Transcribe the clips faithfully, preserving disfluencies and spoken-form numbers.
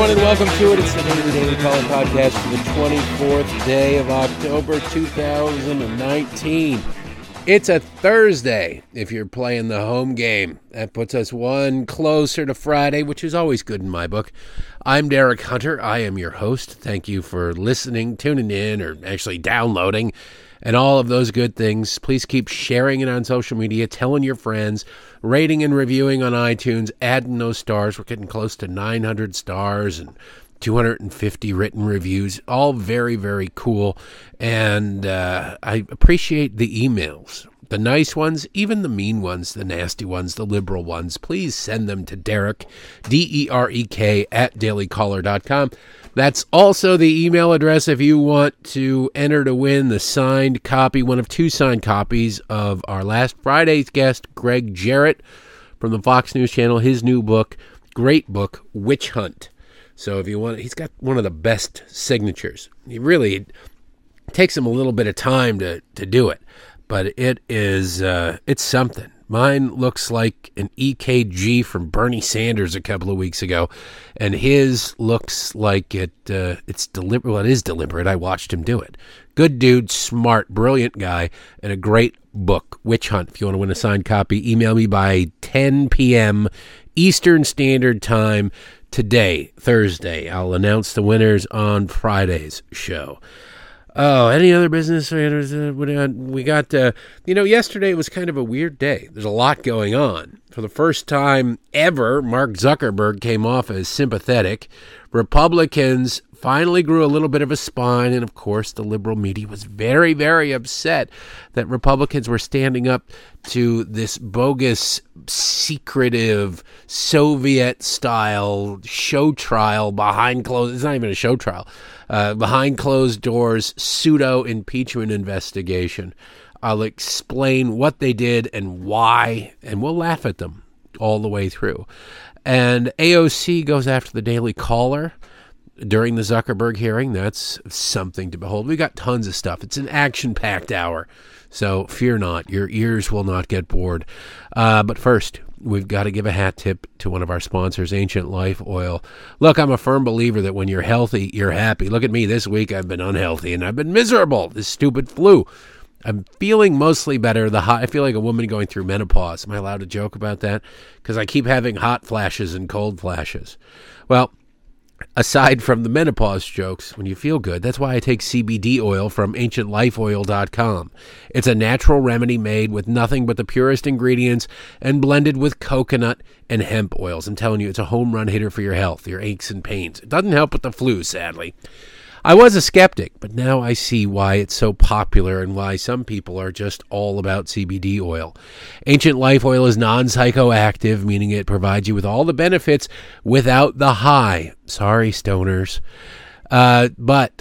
everyone, and welcome to it. It's the Daily Daily Caller podcast for the twenty-fourth day of October, two thousand nineteen. It's a Thursday if you're playing the home game. That puts us one closer to Friday, which is always good in my book. I'm Derek Hunter. I am your host. Thank you for listening, tuning in, or actually downloading, and all of those good things. Please keep sharing it on social media, telling your friends, rating and reviewing on iTunes, adding those stars. We're getting close to nine hundred stars and two hundred fifty written reviews. All very, very cool. And uh, I appreciate the emails. The nice ones, even the mean ones, the nasty ones, the liberal ones. Please send them to Derek, D E R E K, at daily caller dot com. That's also the email address if you want to enter to win the signed copy, one of two signed copies of our last Friday's guest, Greg Jarrett from the Fox News Channel, his new book, great book, Witch Hunt. So if you want, he's got one of the best signatures. He really, it takes him a little bit of time to, to do it, but it is, uh, it's something. Mine looks like an E K G from Bernie Sanders a couple of weeks ago, and his looks like it. Uh, it's deliberate. Well, it is deliberate. I watched him do it. Good dude, smart, brilliant guy, and a great book, Witch Hunt. If you want to win a signed copy, email me by ten p.m. Eastern Standard Time today, Thursday. I'll announce the winners on Friday's show. Oh, any other business? We got, uh, you know, yesterday was kind of a weird day. There's a lot going on. For the first time ever, Mark Zuckerberg came off as sympathetic. Republicans finally grew a little bit of a spine, and of course the liberal media was very, very upset that Republicans were standing up to this bogus, secretive, Soviet-style show trial behind closed, it's not even a show trial, uh, behind closed doors, pseudo-impeachment investigation. I'll explain what they did and why, and we'll laugh at them all the way through. And A O C goes after the Daily Caller during the Zuckerberg hearing. That's something to behold. We got tons of stuff. It's an action-packed hour, so fear not. Your ears will not get bored. Uh, but first, we've got to give a hat tip to one of our sponsors, Ancient Life Oil. Look, I'm a firm believer that when you're healthy, you're happy. Look at me. This week I've been unhealthy, and I've been miserable. This stupid flu. I'm feeling mostly better. The hot, I feel like a woman going through menopause. Am I allowed to joke about that? Because I keep having hot flashes and cold flashes. Well, aside from the menopause jokes, when you feel good, that's why I take C B D oil from ancient life oil dot com. It's a natural remedy made with nothing but the purest ingredients and blended with coconut and hemp oils. I'm telling you, it's a home run hitter for your health, your aches and pains. It doesn't help with the flu, sadly. I was a skeptic, but now I see why it's so popular and why some people are just all about C B D oil. Ancient Life Oil is non-psychoactive, meaning it provides you with all the benefits without the high. Sorry, stoners. Uh, but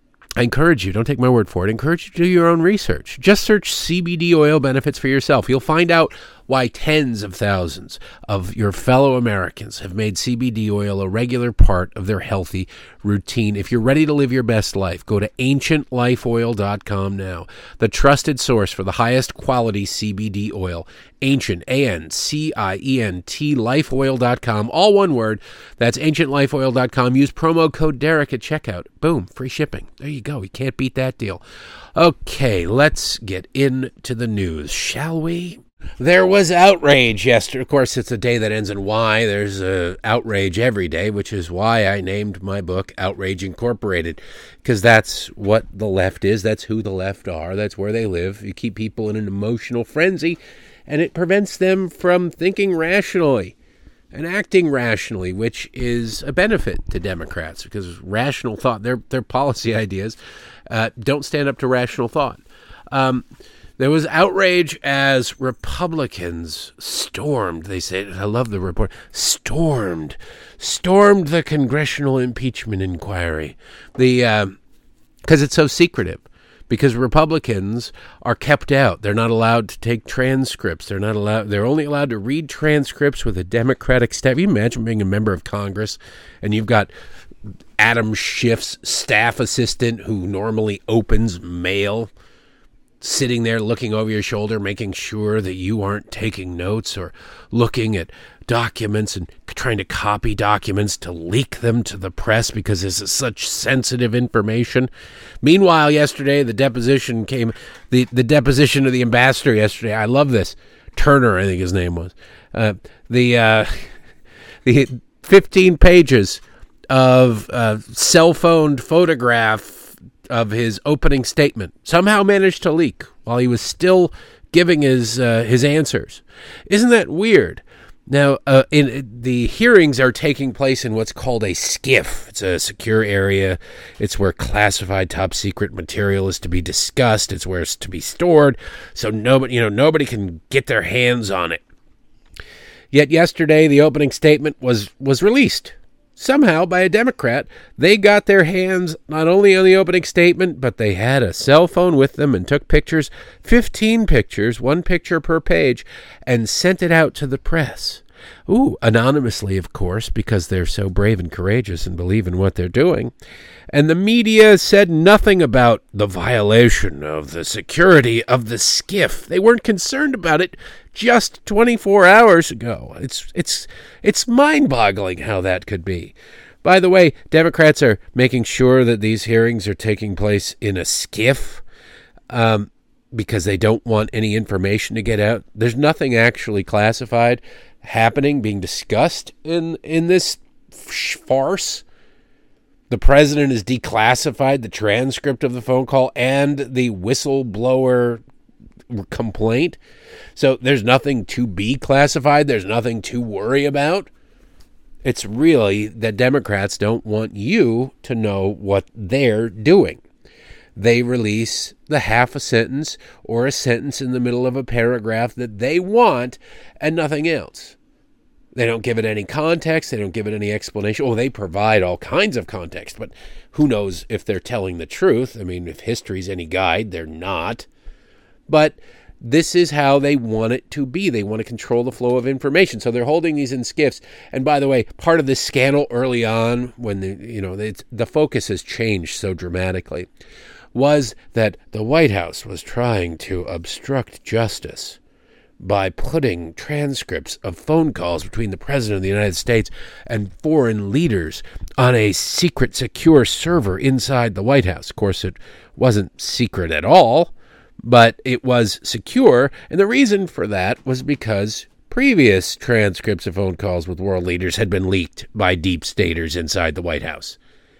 I encourage you, don't take my word for it, I encourage you to do your own research. Just search C B D oil benefits for yourself. You'll find out why tens of thousands of your fellow Americans have made C B D oil a regular part of their healthy routine. If you're ready to live your best life, go to ancient life oil dot com now. The trusted source for the highest quality C B D oil. Ancient, A N C I E N T, life oil dot com. All one word. That's ancient life oil dot com. Use promo code Derek at checkout. Boom, free shipping. There you go. You can't beat that deal. Okay, let's get into the news, shall we? There was outrage yesterday. Of course, it's a day that ends in Y. There's uh, outrage every day, which is why I named my book Outrage Incorporated, because that's what the left is. That's who the left are. That's where they live. You keep people in an emotional frenzy, and it prevents them from thinking rationally and acting rationally, which is a benefit to Democrats, because rational thought, their, their policy ideas, uh, don't stand up to rational thought. Um There was outrage as Republicans stormed, they said, I love the report, stormed, stormed the congressional impeachment inquiry. The, uh, because it's so secretive, because Republicans are kept out. They're not allowed to take transcripts. They're not allowed, they're only allowed to read transcripts with a Democratic staff. You imagine being a member of Congress and you've got Adam Schiff's staff assistant who normally opens mail sitting there looking over your shoulder, making sure that you aren't taking notes or looking at documents and trying to copy documents to leak them to the press because this is such sensitive information. Meanwhile, yesterday, the deposition came, the, the deposition of the ambassador yesterday. I love this. Turner, I think his name was. Uh, the, uh, the fifteen pages of uh, cell phone photograph of his opening statement somehow managed to leak while he was still giving his uh, his answers. Isn't that weird? Now, uh, in the hearings are taking place in what's called a SCIF. It's a secure area. It's where classified top secret material is to be discussed. It's where it's to be stored, so nobody, you know, nobody can get their hands on it. Yet yesterday, the opening statement was was released. Somehow, by a Democrat, they got their hands not only on the opening statement, but they had a cell phone with them and took pictures, fifteen pictures, one picture per page, and sent it out to the press. Ooh, anonymously, of course, because they're so brave and courageous and believe in what they're doing. And the media said nothing about the violation of the security of the SCIF. They weren't concerned about it just twenty-four hours ago. It's it's it's mind-boggling how that could be. By the way, Democrats are making sure that these hearings are taking place in a SCIF um, because they don't want any information to get out. There's nothing actually classified happening, being discussed in, in this farce. The president has declassified the transcript of the phone call and the whistleblower complaint. So there's nothing to be classified. There's nothing to worry about. It's really that Democrats don't want you to know what they're doing. They release the half a sentence or a sentence in the middle of a paragraph that they want and nothing else. They don't give it any context. They don't give it any explanation. Oh, they provide all kinds of context, but who knows if they're telling the truth? I mean, if history's any guide, they're not. But this is how they want it to be. They want to control the flow of information. So they're holding these in SCIFs. And by the way, part of this scandal early on, when the, you know, it's, the focus has changed so dramatically, was that the White House was trying to obstruct justice by putting transcripts of phone calls between the President of the United States and foreign leaders on a secret, secure server inside the White House. Of course, it wasn't secret at all, but it was secure. And the reason for that was because previous transcripts of phone calls with world leaders had been leaked by deep staters inside the White House.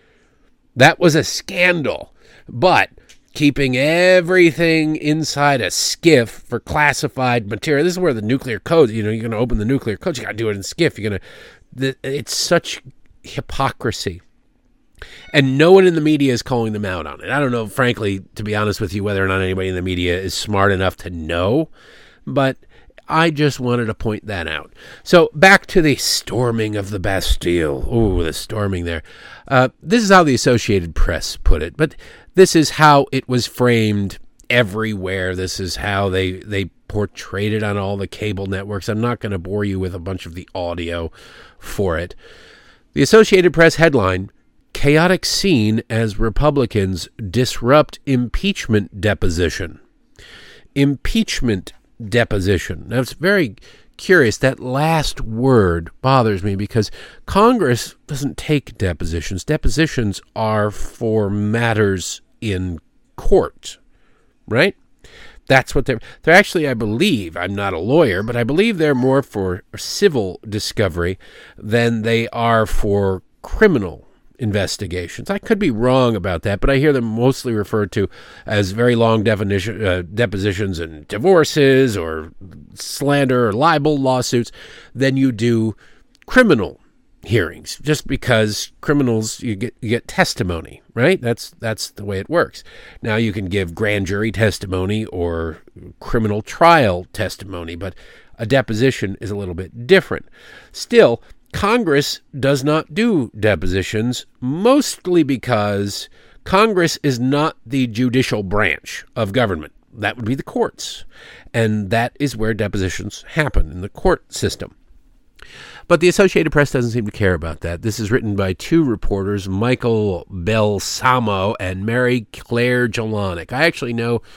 That was a scandal. But keeping everything inside a SCIF for classified material. This is where the nuclear code, you know, you're going to open the nuclear code. You got to do it in SCIF. You're going to, it's such hypocrisy. And no one in the media is calling them out on it. I don't know, frankly, to be honest with you, whether or not anybody in the media is smart enough to know. But I just wanted to point that out. So back to the storming of the Bastille. Oh, the storming there. Uh, this is how the Associated Press put it, but this is how it was framed everywhere. This is how they, they portrayed it on all the cable networks. I'm not going to bore you with a bunch of the audio for it. The Associated Press headline, Chaotic Scene as Republicans Disrupt Impeachment Deposition. Impeachment deposition. Now, it's very curious. That last word bothers me because Congress doesn't take depositions. Depositions are for matters in court, right? That's what they're, they're actually, I believe, I'm not a lawyer, but I believe they're more for civil discovery than they are for criminal investigations. I could be wrong about that, but I hear them mostly referred to as very long definition, uh, depositions and divorces or slander or libel lawsuits than you do criminal hearings, just because criminals, you get you get testimony, right? That's that's the way it works. Now, you can give grand jury testimony or criminal trial testimony, but a deposition is a little bit different. Still, Congress does not do depositions, mostly because Congress is not the judicial branch of government. That would be the courts. And that is where depositions happen, in the court system. But the Associated Press doesn't seem to care about that. This is written by two reporters, Michael Balsamo and Mary Claire Jelinek. I actually know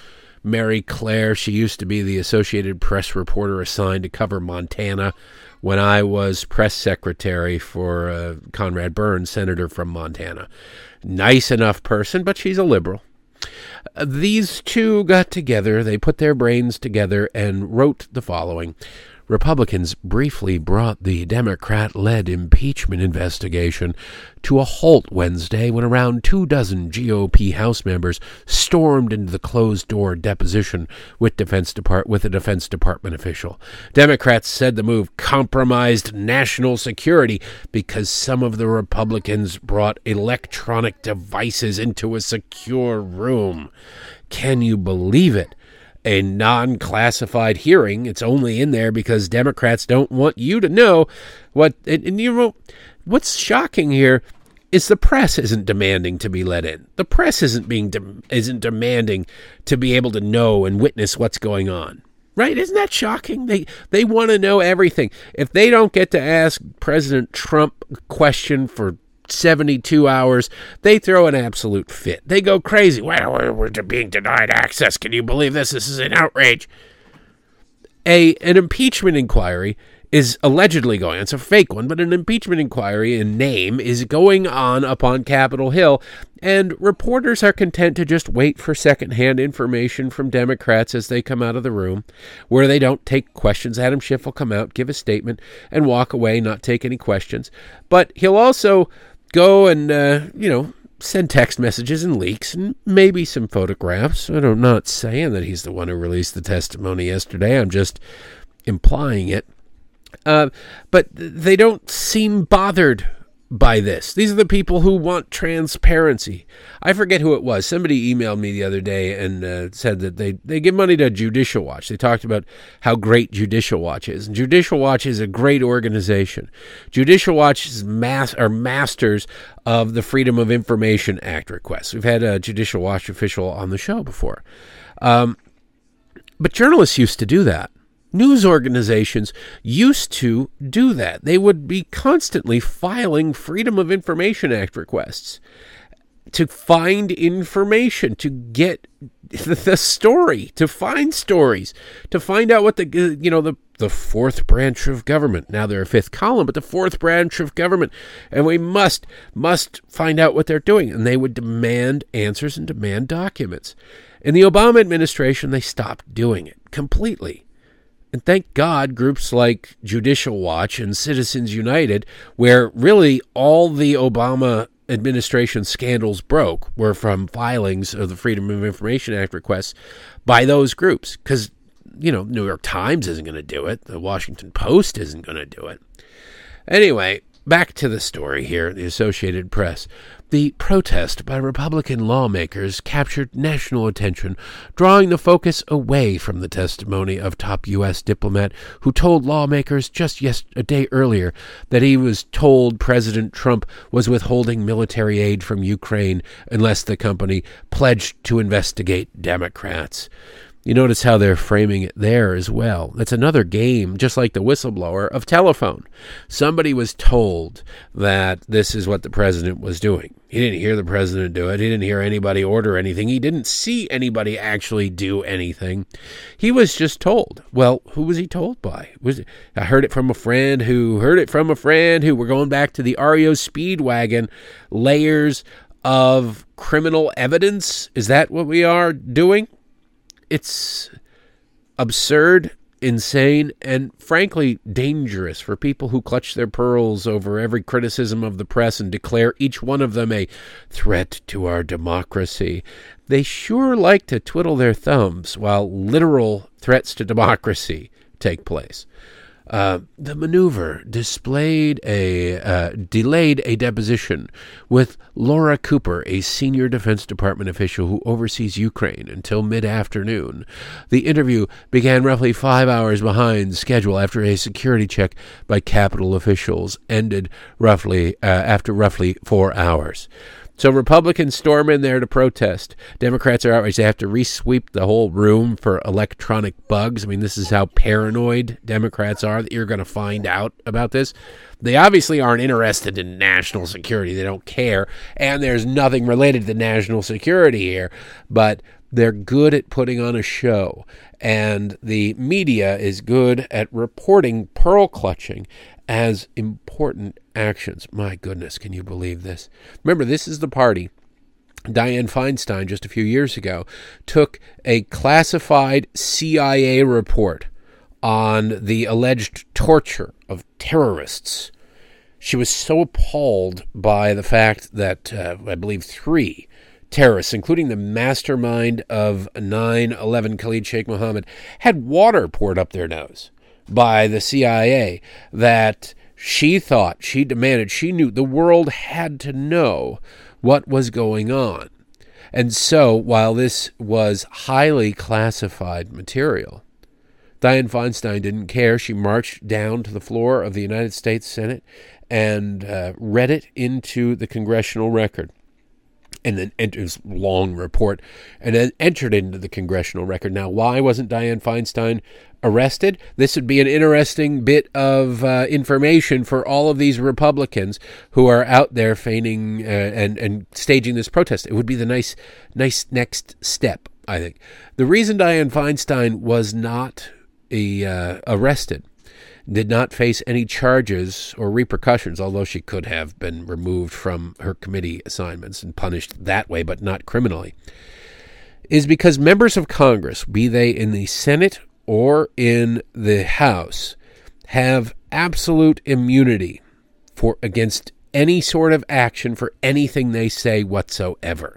Mary Claire. She used to be the Associated Press reporter assigned to cover Montana when I was press secretary for uh, Conrad Burns, senator from Montana. Nice enough person, but she's a liberal. Uh, these two got together, they put their brains together and wrote the following. Republicans briefly brought the Democrat-led impeachment investigation to a halt Wednesday when around two dozen G O P House members stormed into the closed-door deposition with Defense Depart- with a Defense Department official. Democrats said the move compromised national security because some of the Republicans brought electronic devices into a secure room. Can you believe it? A non-classified hearing. It's only in there because Democrats don't want you to know what. And, and you know, what's shocking here is the press isn't demanding to be let in. The press isn't being de- isn't demanding to be able to know and witness what's going on. Right? Isn't that shocking? They they want to know everything. If they don't get to ask President Trump a question for seventy-two hours, they throw an absolute fit. They go crazy. Well, we're being denied access. Can you believe this? This is an outrage. A an impeachment inquiry is allegedly going on. It's a fake one, but an impeachment inquiry in name is going on up on Capitol Hill, and reporters are content to just wait for secondhand information from Democrats as they come out of the room, where they don't take questions. Adam Schiff will come out, give a statement, and walk away, not take any questions. But he'll also go and, uh, you know, send text messages and leaks and maybe some photographs. I'm not saying that he's the one who released the testimony yesterday. I'm just implying it. Uh, but they don't seem bothered by this. These are the people who want transparency. I forget who it was. Somebody emailed me the other day and uh, said that they, they give money to Judicial Watch. They talked about how great Judicial Watch is. And Judicial Watch is a great organization. Judicial Watch is mas- are masters of the Freedom of Information Act requests. We've had a Judicial Watch official on the show before. Um, but journalists used to do that. News organizations used to do that. They would be constantly filing Freedom of Information Act requests to find information, to get the story, to find stories, to find out what the, you know, the, the fourth branch of government. Now they're a fifth column, but the fourth branch of government. And we must, must find out what they're doing. And they would demand answers and demand documents. In the Obama administration, they stopped doing it completely. And thank God groups like Judicial Watch and Citizens United, where really all the Obama administration scandals broke, were from filings of the Freedom of Information Act requests by those groups. Because, you know, New York Times isn't going to do it. The Washington Post isn't going to do it. Anyway, back to the story here, the Associated Press. The protest by Republican lawmakers captured national attention, drawing the focus away from the testimony of top U S diplomat who told lawmakers just yes, a day earlier that he was told President Trump was withholding military aid from Ukraine unless the company pledged to investigate Democrats. You notice how they're framing it there as well. That's another game, just like the whistleblower, of telephone. Somebody was told that this is what the president was doing. He didn't hear the president do it. He didn't hear anybody order anything. He didn't see anybody actually do anything. He was just told. Well, who was he told by? Was it, I heard it from a friend who heard it from a friend who, we're going back to the R E O Speedwagon, layers of criminal evidence. Is that what we are doing? It's absurd, insane, and frankly dangerous for people who clutch their pearls over every criticism of the press and declare each one of them a threat to our democracy. They sure like to twiddle their thumbs while literal threats to democracy take place. Uh, the maneuver displayed a uh, delayed a deposition with Laura Cooper, a senior Defense Department official who oversees Ukraine, until mid-afternoon. The interview began roughly five hours behind schedule after a security check by Capitol officials ended roughly uh, after roughly four hours. So Republicans storm in there to protest. Democrats are outraged. They have to re-sweep the whole room for electronic bugs. I mean, this is how paranoid Democrats are that you're going to find out about this. They obviously aren't interested in national security. They don't care. And there's nothing related to national security here. But They're good at putting on a show, and the media is good at reporting pearl clutching as important actions. My goodness, can you believe this? Remember, this is the party. Dianne Feinstein, just a few years ago, took a classified C I A report on the alleged torture of terrorists. She was so appalled by the fact that, uh, I believe, three terrorists, including the mastermind of nine eleven, Khalid Sheikh Mohammed, had water poured up their nose by the C I A, that she thought, she demanded, she knew the world had to know what was going on. And so, while this was highly classified material, Dianne Feinstein didn't care. She marched down to the floor of the United States Senate and uh, read it into the congressional record. And then entered this long report, and then entered into the congressional record. Now, why wasn't Dianne Feinstein arrested? This would be an interesting bit of uh, information for all of these Republicans who are out there feigning uh, and and staging this protest. It would be the nice, nice next step, I think. The reason Dianne Feinstein was not a, uh, arrested, did not face any charges or repercussions, although she could have been removed from her committee assignments and punished that way, but not criminally, is because members of Congress, be they in the Senate or in the House, have absolute immunity for against any sort of action for anything they say whatsoever.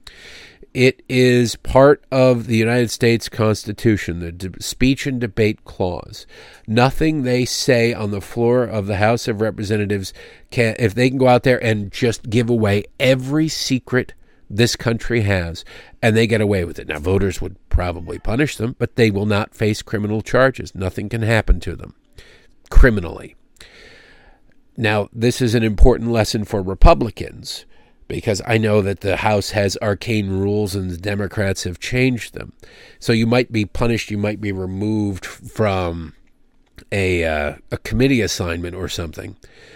It is part of the United States Constitution, the de- speech and debate clause. Nothing they say on the floor of the House of Representatives can, if they can go out there and just give away every secret this country has, and they get away with it. Now, voters would probably punish them, but they will not face criminal charges. Nothing can happen to them criminally. Now, this is an important lesson for Republicans, because I know that the House has arcane rules and the Democrats have changed them. So you might be punished, you might be removed from a uh, a committee assignment or something.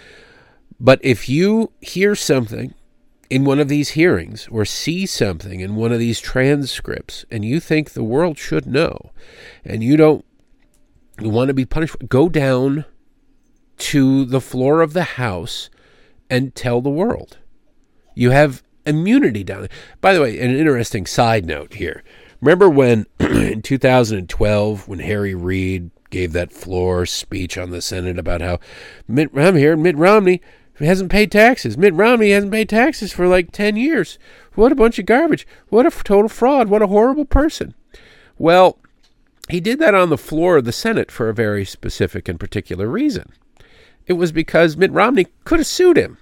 But if you hear something in one of these hearings or see something in one of these transcripts and you think the world should know and you don't you want to be punished, go down to the floor of the House and tell the world. You have immunity down there. By the way, an interesting side note here. Remember when in two thousand twelve, when Harry Reid gave that floor speech on the Senate about how Mitt, I'm here, Mitt Romney hasn't paid taxes. Mitt Romney hasn't paid taxes for like ten years. What a bunch of garbage. What a total fraud. What a horrible person. Well, he did that on the floor of the Senate for a very specific and particular reason. It was because Mitt Romney could have sued him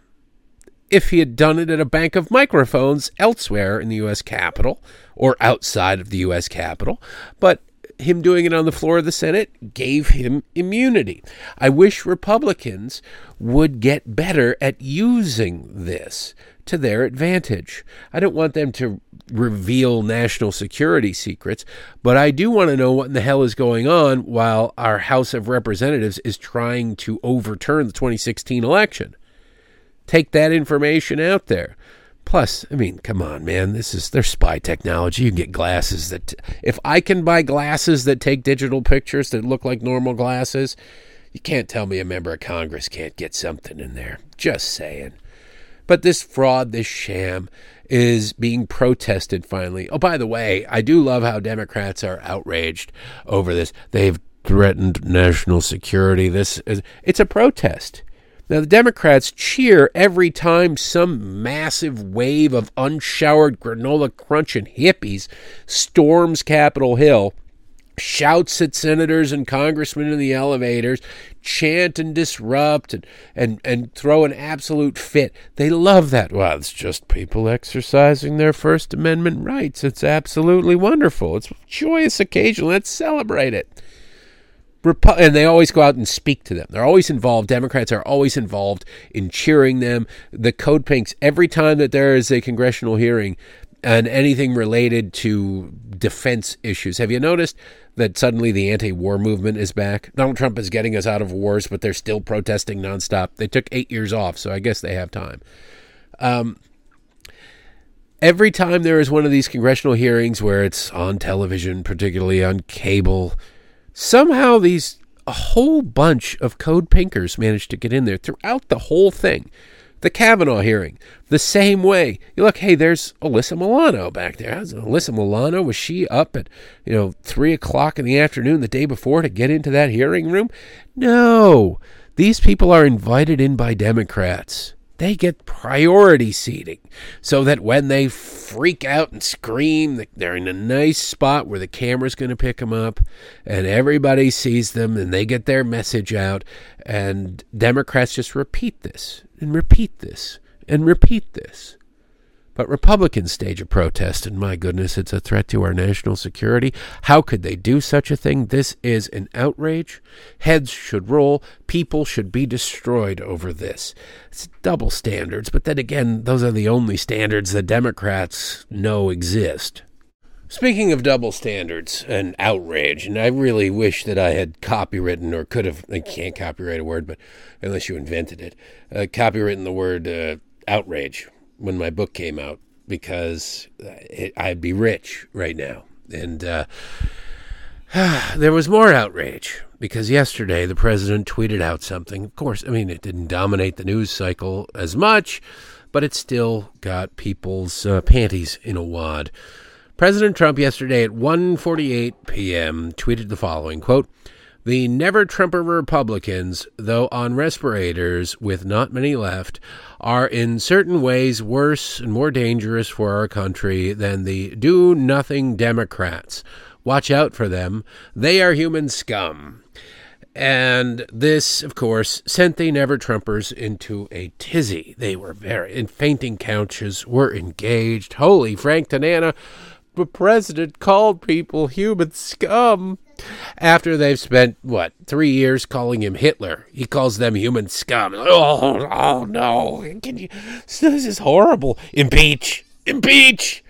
if he had done it at a bank of microphones elsewhere in the U S Capitol or outside of the U S Capitol. But him doing it on the floor of the Senate gave him immunity. I wish Republicans would get better at using this to their advantage. I don't want them to reveal national security secrets, but I do want to know what in the hell is going on while our House of Representatives is trying to overturn the twenty sixteen election. Take that information out there. Plus, I mean, come on, man. This is their spy technology. You can get glasses that, if I can buy glasses that take digital pictures that look like normal glasses, you can't tell me a member of Congress can't get something in there. Just saying. But this fraud, this sham, is being protested finally. Oh, by the way, I do love how Democrats are outraged over this. They've threatened national security. This is, it's a protest. Now, the Democrats cheer every time some massive wave of unshowered granola crunching hippies storms Capitol Hill, shouts at senators and congressmen in the elevators, chant and disrupt and, and, and throw an absolute fit. They love that. Well, it's just people exercising their First Amendment rights. It's absolutely wonderful. It's a joyous occasion. Let's celebrate it. Repu- and they always go out and speak to them. They're always involved. Democrats are always involved in cheering them. The code pinks, every time that there is a congressional hearing and anything related to defense issues. Have you noticed that suddenly the anti-war movement is back? Donald Trump is getting us out of wars, but they're still protesting nonstop. They took eight years off, so I guess they have time. Um, Every time there is one of these congressional hearings where it's on television, particularly on cable, somehow these a whole bunch of code pinkers managed to get in there throughout the whole thing. The Kavanaugh hearing, the same way. You look, hey, there's Alyssa Milano back there. How's Alyssa Milano? Was she up at, you know, three o'clock in the afternoon the day before to get into that hearing room? No. These people are invited in by Democrats. They get priority seating so that when they freak out and scream, they're in a nice spot where the camera's going to pick them up and everybody sees them and they get their message out. And Democrats just repeat this and repeat this and repeat this. But Republicans stage a protest, and my goodness, it's a threat to our national security. How could they do such a thing? This is an outrage. Heads should roll. People should be destroyed over this. It's double standards, but then again, those are the only standards the Democrats know exist. Speaking of double standards and outrage, and I really wish that I had copywritten, or could have, I can't copyright a word, but unless you invented it, uh, copywritten the word uh, outrage when my book came out, because it, I'd be rich right now. And uh, there was more outrage, because yesterday the president tweeted out something. Of course, I mean, it didn't dominate the news cycle as much, but it still got people's uh, panties in a wad. President Trump yesterday at one forty-eight p.m. tweeted the following, quote, "The never-Trumper Republicans, though on respirators with not many left, are in certain ways worse and more dangerous for our country than the do-nothing Democrats. Watch out for them. They are human scum." And this, of course, sent the never-Trumpers into a tizzy. They were very, in fainting couches, were engaged. Holy Frank Tanana, the president called people human scum. After they've spent, what, three years calling him Hitler. He calls them human scum. Oh, oh no. Can you, this is horrible. Impeach. Impeach.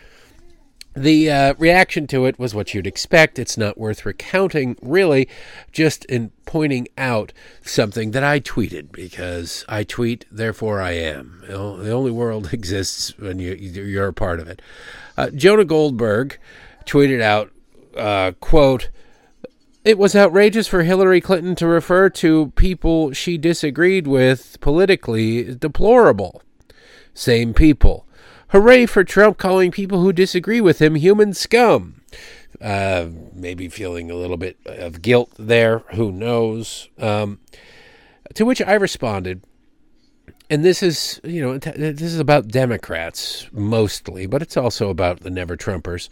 The uh, reaction to it was what you'd expect. It's not worth recounting, really, just in pointing out something that I tweeted, because I tweet, therefore I am. You know, the only world exists when you, you're a part of it. Uh, Jonah Goldberg tweeted out, uh, quote, "It was outrageous for Hillary Clinton to refer to people she disagreed with politically deplorable. Same people. Hooray for Trump calling people who disagree with him human scum." Uh, maybe feeling a little bit of guilt there. Who knows? Um, to which I responded, and this is, you know, this is about Democrats mostly, but it's also about the never-Trumpers.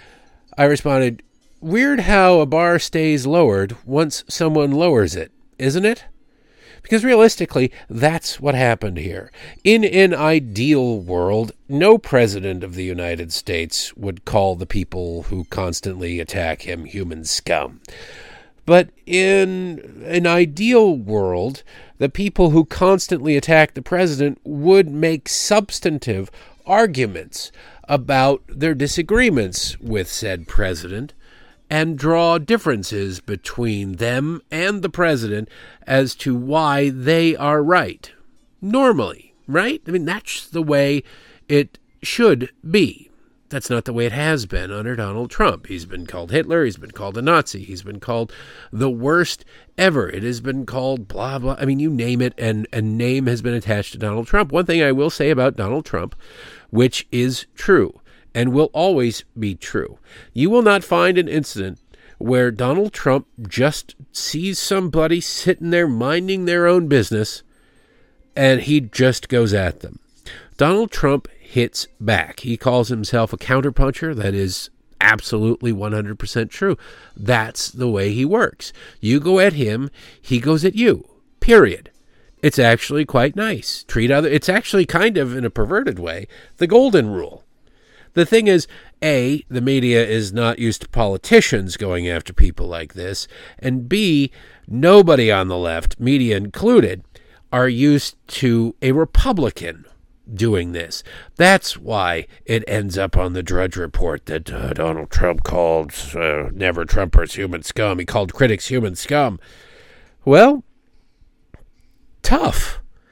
I responded, "Weird how a bar stays lowered once someone lowers it, isn't it?" Because realistically, that's what happened here. In an ideal world, no president of the United States would call the people who constantly attack him human scum. But in an ideal world, the people who constantly attack the president would make substantive arguments about their disagreements with said president and draw differences between them and the president as to why they are right. Normally, right? I mean, that's the way it should be. That's not the way it has been under Donald Trump. He's been called Hitler. He's been called a Nazi. He's been called the worst ever. It has been called blah, blah. I mean, you name it, and a name has been attached to Donald Trump. One thing I will say about Donald Trump, which is true and will always be true, you will not find an incident where Donald Trump just sees somebody sitting there minding their own business and he just goes at them. Donald Trump hits back. He calls himself a counterpuncher. That is absolutely one hundred percent true. That's the way he works. You go at him, he goes at you. Period. It's actually quite nice. Treat other. It's actually kind of, in a perverted way, the golden rule. The thing is, A, the media is not used to politicians going after people like this, and B, nobody on the left, media included, are used to a Republican doing this. That's why it ends up on the Drudge Report that uh, Donald Trump called uh, never-Trumpers human scum. He called critics human scum. Well, tough.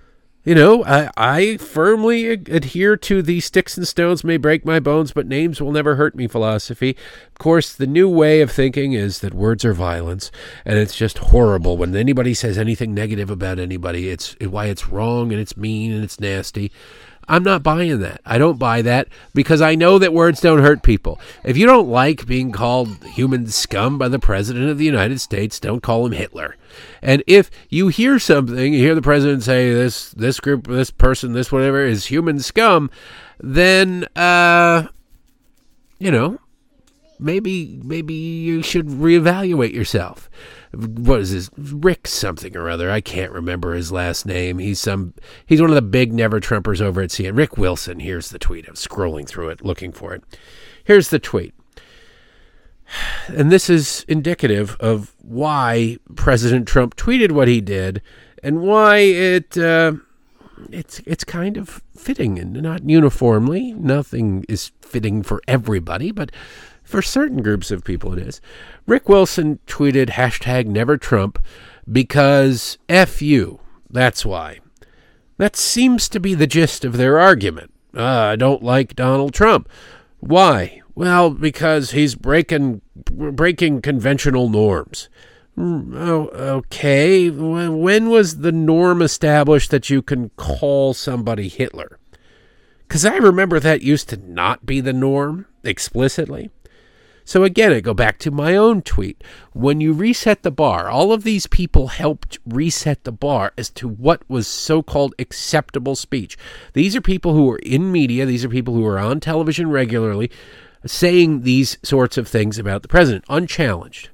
You know, I, I firmly adhere to the sticks and stones may break my bones, but names will never hurt me philosophy. Of course, the new way of thinking is that words are violence, and it's just horrible. When anybody says anything negative about anybody, it's why it's wrong, and it's mean, and it's nasty. I'm not buying that. I don't buy that because I know that words don't hurt people. If you don't like being called human scum by the President of the United States, don't call him Hitler. And if you hear something, you hear the president say this this group, this person, this whatever is human scum, then, uh, you know, maybe maybe you should reevaluate yourself. What is this? Rick something or other. I can't remember his last name. He's some. He's one of the big never Trumpers over at C N N. Rick Wilson. Here's the tweet. I'm scrolling through it, looking for it. Here's the tweet. And this is indicative of why President Trump tweeted what he did and why it uh, it's it's kind of fitting and not uniformly. Nothing is fitting for everybody, but for certain groups of people it is. Rick Wilson tweeted hashtag never Trump because F you. That's why. That seems to be the gist of their argument. Uh, I don't like Donald Trump. Why? Well, because he's breaking breaking conventional norms. Oh, okay. When was the norm established that you can call somebody Hitler? Because I remember that used to not be the norm explicitly. So again, I go back to my own tweet. When you reset the bar, all of these people helped reset the bar as to what was so-called acceptable speech. These are people who are in media. These are people who are on television regularly saying these sorts of things about the president, unchallenged.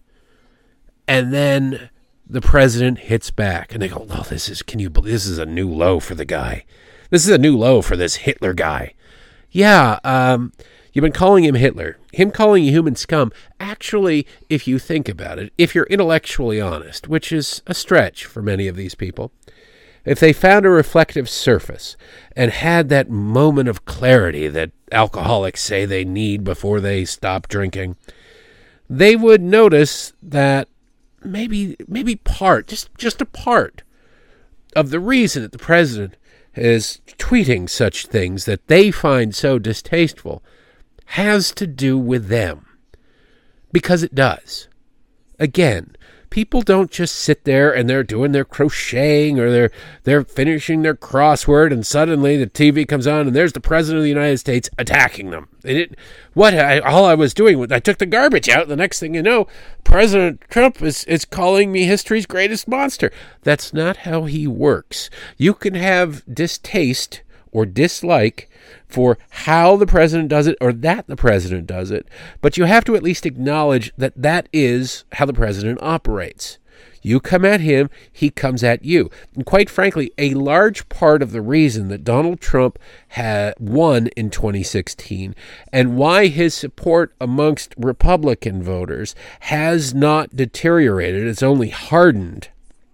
And then the president hits back, and they go, "Oh, this is, can you believe, this is a new low for the guy. This is a new low for this Hitler guy." Yeah, um... You've been calling him Hitler. Him calling you human scum, actually, if you think about it, if you're intellectually honest, which is a stretch for many of these people, if they found a reflective surface and had that moment of clarity that alcoholics say they need before they stop drinking, they would notice that maybe maybe part, just, just a part of the reason that the president is tweeting such things that they find so distasteful has to do with them. Because it does. Again, people don't just sit there and they're doing their crocheting or they're they're finishing their crossword and suddenly the T V comes on and there's the President of the United States attacking them. They didn't, what I, all I was doing was I took the garbage out. The next thing you know, President Trump is, is calling me history's greatest monster. That's not how he works. You can have distaste or dislike for how the president does it or that the president does it, but you have to at least acknowledge that that is how the president operates. You come at him, he comes at you. And quite frankly, a large part of the reason that Donald Trump had won in twenty sixteen and why his support amongst Republican voters has not deteriorated, it's only hardened,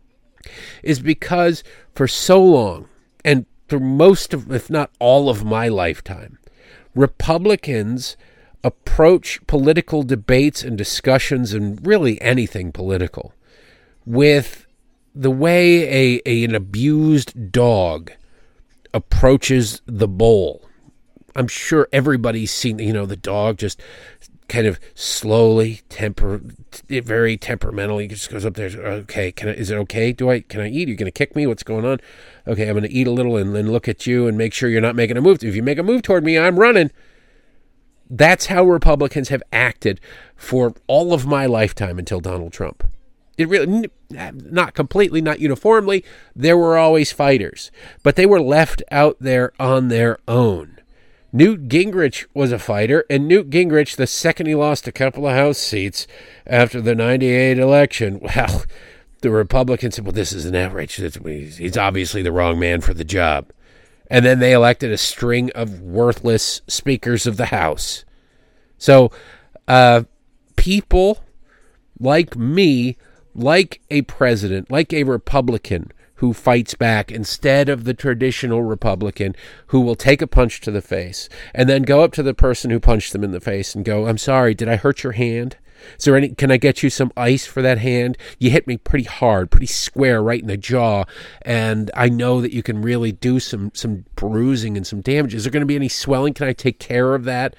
is because for so long, and through most of, if not all of my lifetime, Republicans approach political debates and discussions and really anything political with the way a, a an abused dog approaches the bowl. I'm sure everybody's seen, you know, the dog just kind of slowly, temper, very temperamentally, just goes up there. Okay, can I, is it okay? Do I, can I eat? You're going to kick me? What's going on? Okay, I'm going to eat a little and then look at you and make sure you're not making a move. If you make a move toward me, I'm running. That's how Republicans have acted for all of my lifetime until Donald Trump. It really, not completely, not uniformly. There were always fighters, but they were left out there on their own. Newt Gingrich was a fighter, and Newt Gingrich, the second he lost a couple of House seats after the ninety-eight election, well, the Republicans said, well, this is an outrage. He's obviously the wrong man for the job. And then they elected a string of worthless speakers of the House. So uh, people like me, like a president, like a Republican who fights back instead of the traditional Republican who will take a punch to the face and then go up to the person who punched them in the face and go, I'm sorry, did I hurt your hand? Is there any, can I get you some ice for that hand? You hit me pretty hard, pretty square right in the jaw, and I know that you can really do some, some bruising and some damage. Is there going to be any swelling? Can I take care of that?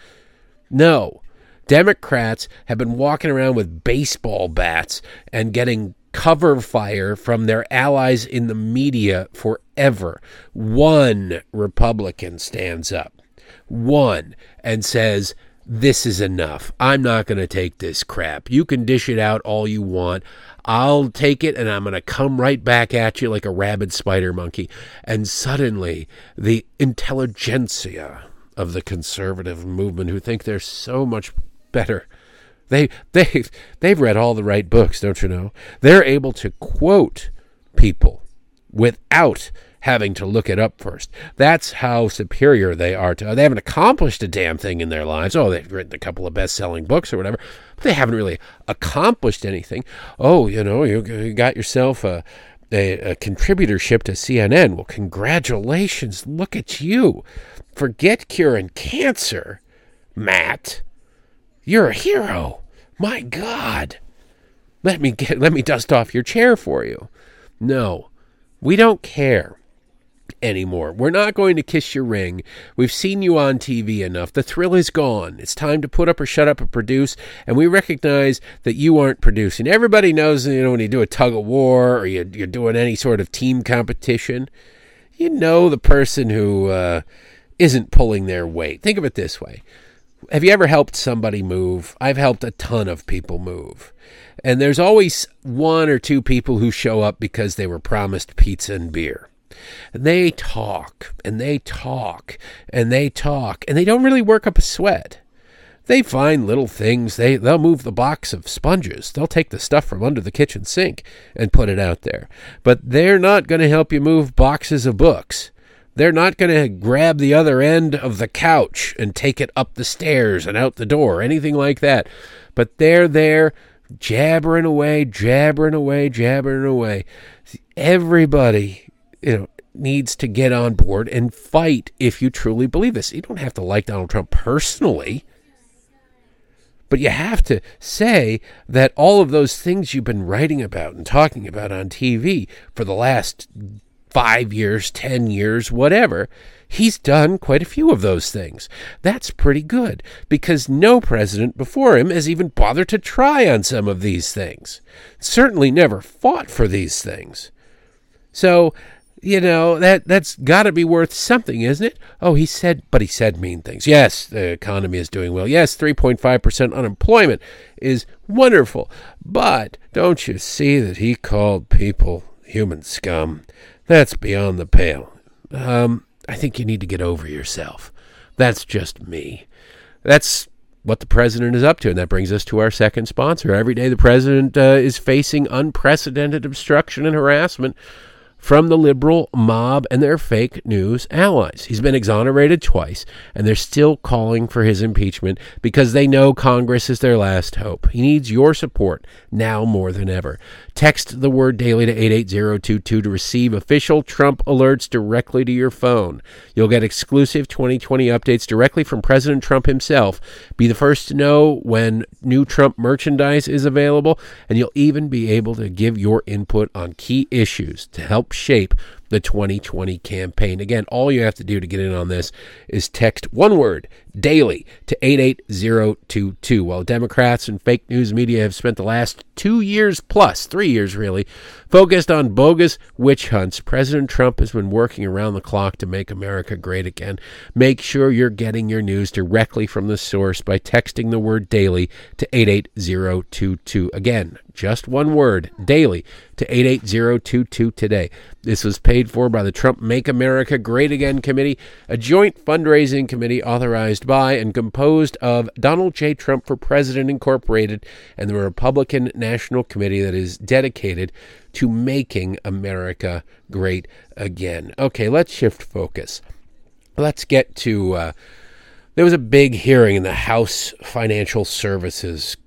No. Democrats have been walking around with baseball bats and getting cover fire from their allies in the media forever. One Republican stands up, one, and says, this is enough. I'm not going to take this crap. You can dish it out all you want. I'll take it, and I'm going to come right back at you like a rabid spider monkey. And suddenly, the intelligentsia of the conservative movement, who think they're so much better, they they they've read all the right books, don't you know? They're able to quote people without having to look it up first. That's how superior they are to. They haven't accomplished a damn thing in their lives. Oh, they've written a couple of best-selling books or whatever, but they haven't really accomplished anything. Oh, you know, you, you got yourself a, a, a contributorship to C N N. Well, congratulations. Look at you. Forget curing cancer, Matt. You're a hero. My God. Let me get, let me dust off your chair for you. No, we don't care anymore. We're not going to kiss your ring. We've seen you on T V enough. The thrill is gone. It's time to put up or shut up and produce, and we recognize that you aren't producing. Everybody knows, you know, when you do a tug of war or you, you're doing any sort of team competition, you know the person who uh, isn't pulling their weight. Think of it this way. Have you ever helped somebody move? I've helped a ton of people move. And there's always one or two people who show up because they were promised pizza and beer. And they talk, and they talk, and they talk, and they don't really work up a sweat. They find little things. They, they'll move the box of sponges. They'll take the stuff from under the kitchen sink and put it out there. But they're not going to help you move boxes of books. They're not going to grab the other end of the couch and take it up the stairs and out the door, anything like that. But they're there jabbering away, jabbering away, jabbering away. Everybody, you know, needs to get on board and fight if you truly believe this. You don't have to like Donald Trump personally, but you have to say that all of those things you've been writing about and talking about on T V for the last five years, ten years, whatever, he's done quite a few of those things. That's pretty good, because no president before him has even bothered to try on some of these things. Certainly never fought for these things. So, you know, that, that's got to be worth something, isn't it? Oh, he said, but he said mean things. Yes, the economy is doing well. Yes, three point five percent unemployment is wonderful. But don't you see that he called people human scum? That's beyond the pale. Um, I think you need to get over yourself. That's just me. That's what the president is up to, and that brings us to our second sponsor. Every day the president uh, is facing unprecedented obstruction and harassment from the liberal mob and their fake news allies. He's been exonerated twice, and they're still calling for his impeachment because they know Congress is their last hope. He needs your support now more than ever. Text the word daily to eight eight zero two two to receive official Trump alerts directly to your phone. You'll get exclusive twenty twenty updates directly from President Trump himself. Be the first to know when new Trump merchandise is available, and you'll even be able to give your input on key issues to help shape the twenty twenty campaign. Again, all you have to do to get in on this is text one word, daily, to eight eight zero two two. While Democrats and fake news media have spent the last two years plus, three years really, focused on bogus witch hunts, President Trump has been working around the clock to make America great again. Make sure you're getting your news directly from the source by texting the word daily to eight eight zero two two. Again, just one word, daily, to eight eight zero two two today. This was paid for by the Trump Make America Great Again Committee, a joint fundraising committee authorized by and composed of Donald J. Trump for President Incorporated and the Republican National Committee that is dedicated to making America great again. Okay, let's shift focus. Let's get to, uh, there was a big hearing in the House Financial Services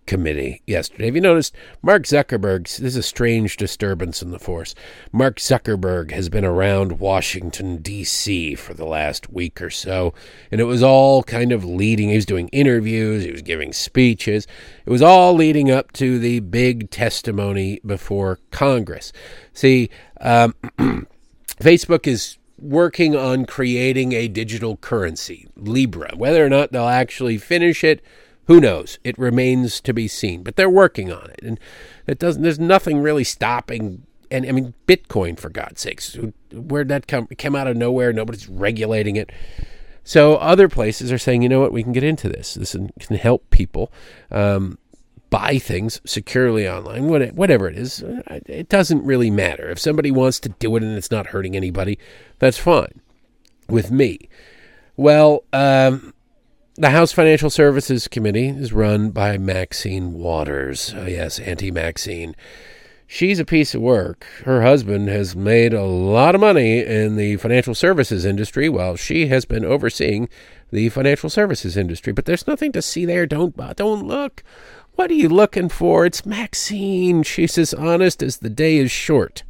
Committee yesterday. Have you noticed Mark Zuckerberg, this is a strange disturbance in the force. Mark Zuckerberg has been around Washington, D C for the last week or so, and it was all kind of leading. He was doing interviews, he was giving speeches. It was all leading up to the big testimony before Congress. See, um, Facebook is working on creating a digital currency, Libra. Whether or not they'll actually finish it, who knows? It remains to be seen, but they're working on it, and it doesn't. There's nothing really stopping. And I mean, Bitcoin, for God's sakes, where'd that come? It came out of nowhere. Nobody's regulating it. So other places are saying, you know what? We can get into this. This can help people um, buy things securely online. Whatever it is, it doesn't really matter. If somebody wants to do it and it's not hurting anybody, that's fine with me. Well. Um, The House Financial Services Committee is run by Maxine Waters. Oh, yes, Auntie Maxine. She's a piece of work. Her husband has made a lot of money in the financial services industry while she has been overseeing the financial services industry. But there's nothing to see there. Don't, don't look. What are you looking for? It's Maxine. She's as honest as the day is short.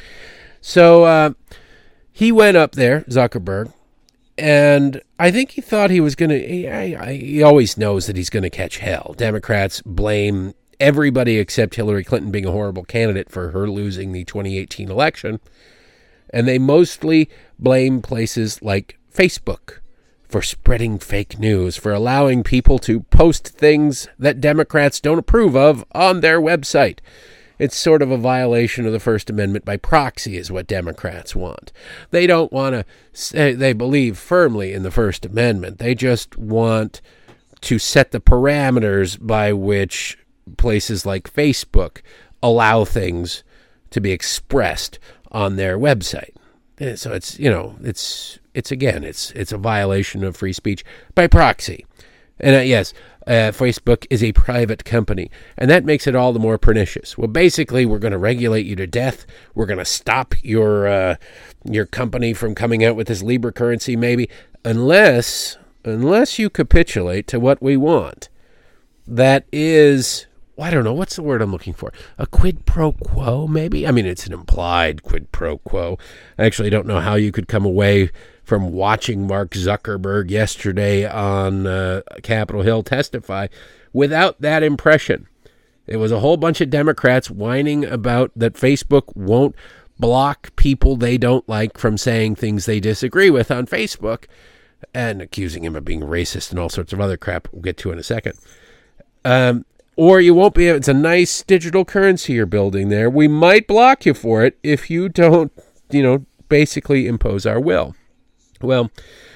So uh, he went up there, Zuckerberg. And I think he thought he was going to, he, he always knows that he's going to catch hell. Democrats blame everybody except Hillary Clinton being a horrible candidate for her losing the twenty eighteen election. And they mostly blame places like Facebook for spreading fake news, for allowing people to post things that Democrats don't approve of on their website. It's sort of a violation of the First Amendment by proxy is what Democrats want. They don't want to say they believe firmly in the First Amendment. They just want to set the parameters by which places like Facebook allow things to be expressed on their website. So it's, you know, it's, it's again, it's, it's a violation of free speech by proxy. And uh, yes, uh, Facebook is a private company, and that makes it all the more pernicious. Well, basically, we're going to regulate you to death. We're going to stop your uh, your company from coming out with this Libra currency, maybe, unless unless you capitulate to what we want. That is, I don't know, what's the word I'm looking for? A quid pro quo, maybe? I mean, it's an implied quid pro quo. I actually don't know how you could come away from watching Mark Zuckerberg yesterday on uh, Capitol Hill testify without that impression. It was a whole bunch of Democrats whining about that Facebook won't block people they don't like from saying things they disagree with on Facebook, and accusing him of being racist and all sorts of other crap we'll get to in a second. Um, or you won't be, it's a nice digital currency you're building there. We might block you for it if you don't, you know, basically impose our will. Well,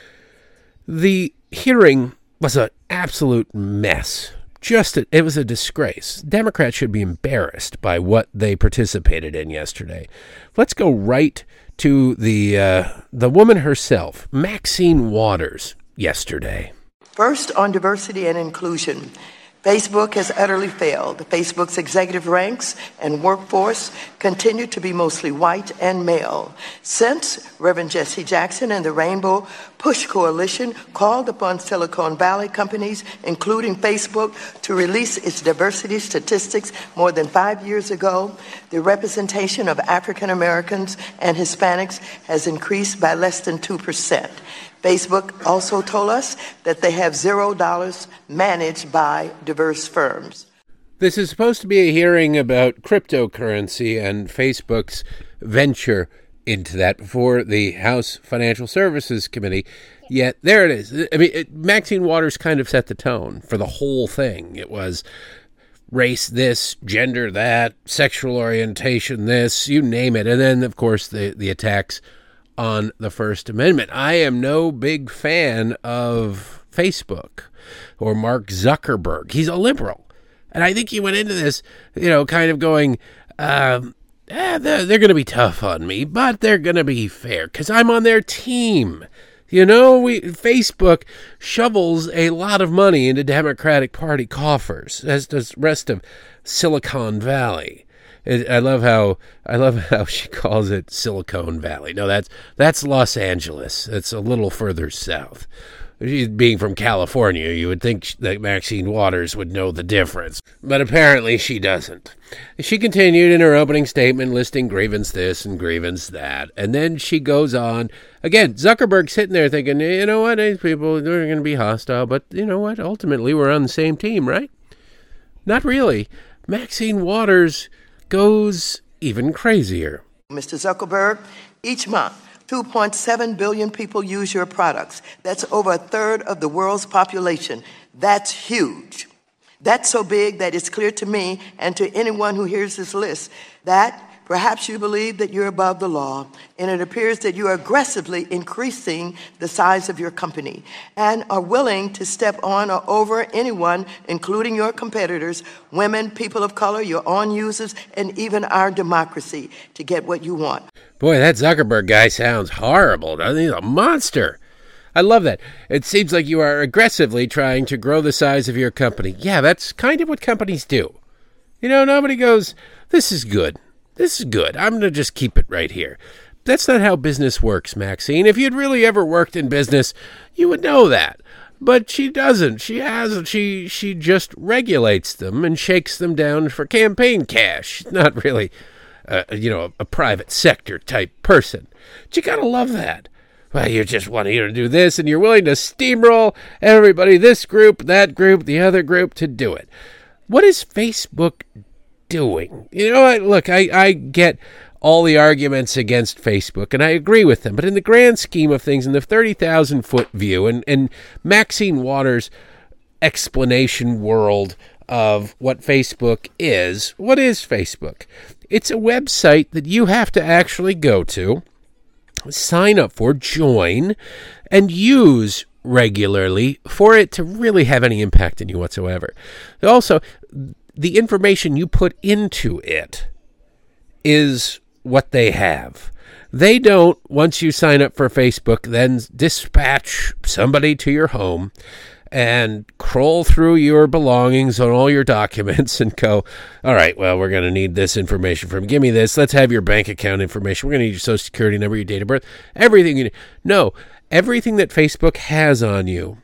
the hearing was an absolute mess. Just a, it was a disgrace. Democrats should be embarrassed by what they participated in yesterday. Let's go right to the uh, the woman herself, Maxine Waters, yesterday. First, on diversity and inclusion. Facebook has utterly failed. Facebook's executive ranks and workforce continue to be mostly white and male. Since Reverend Jesse Jackson and the Rainbow Push Coalition called upon Silicon Valley companies, including Facebook, to release its diversity statistics more than five years ago, the representation of African Americans and Hispanics has increased by less than two percent. Facebook also told us that they have zero dollars managed by diverse firms. This is supposed to be a hearing about cryptocurrency and Facebook's venture into that before the House Financial Services Committee. Yet there it is. I mean, it, Maxine Waters kind of set the tone for the whole thing. It was race this, gender that, sexual orientation this, you name it. And then, of course, the, the attacks on the First Amendment. I am no big fan of Facebook or Mark Zuckerberg. He's a liberal. And I think he went into this, you know, kind of going, um, eh, they're, they're going to be tough on me, but they're going to be fair because I'm on their team. You know, we Facebook shovels a lot of money into Democratic Party coffers, as does the rest of Silicon Valley. I love how I love how she calls it Silicon Valley. No, that's that's Los Angeles. It's a little further south. She, being from California, you would think that Maxine Waters would know the difference. But apparently she doesn't. She continued in her opening statement listing grievance this and grievance that. And then she goes on. Again, Zuckerberg's sitting there thinking, you know what, these people, they're going to be hostile. But you know what? Ultimately, we're on the same team, right? Not really. Maxine Waters goes even crazier. Mister Zuckerberg, each month, two point seven billion people use your products. That's over a third of the world's population. That's huge. That's so big that it's clear to me and to anyone who hears this list that perhaps you believe that you're above the law, and it appears that you are aggressively increasing the size of your company and are willing to step on or over anyone, including your competitors, women, people of color, your own users, and even our democracy to get what you want. Boy, that Zuckerberg guy sounds horrible. He's a monster. I love that. It seems like you are aggressively trying to grow the size of your company. Yeah, that's kind of what companies do. You know, nobody goes, this is good. This is good. I'm going to just keep it right here. That's not how business works, Maxine. If you'd really ever worked in business, you would know that. But she doesn't. She hasn't. She she just regulates them and shakes them down for campaign cash. She's not really, uh, you know, a, a private sector type person. But you got to love that. Well, you just want to do this, and you're willing to steamroll everybody, this group, that group, the other group, to do it. What is Facebook doing? You know, I, look, I, I get all the arguments against Facebook, and I agree with them. But in the grand scheme of things, in the thirty thousand foot view, and, and Maxine Waters' explanation world of what Facebook is, what is Facebook? It's a website that you have to actually go to, sign up for, join, and use regularly for it to really have any impact on you whatsoever. Also, the information you put into it is what they have. They don't, once you sign up for Facebook, then dispatch somebody to your home and crawl through your belongings on all your documents and go, all right, well, we're going to need this information from, give me this. Let's have your bank account information. We're going to need your social security number, your date of birth, everything you need. No, everything that Facebook has on you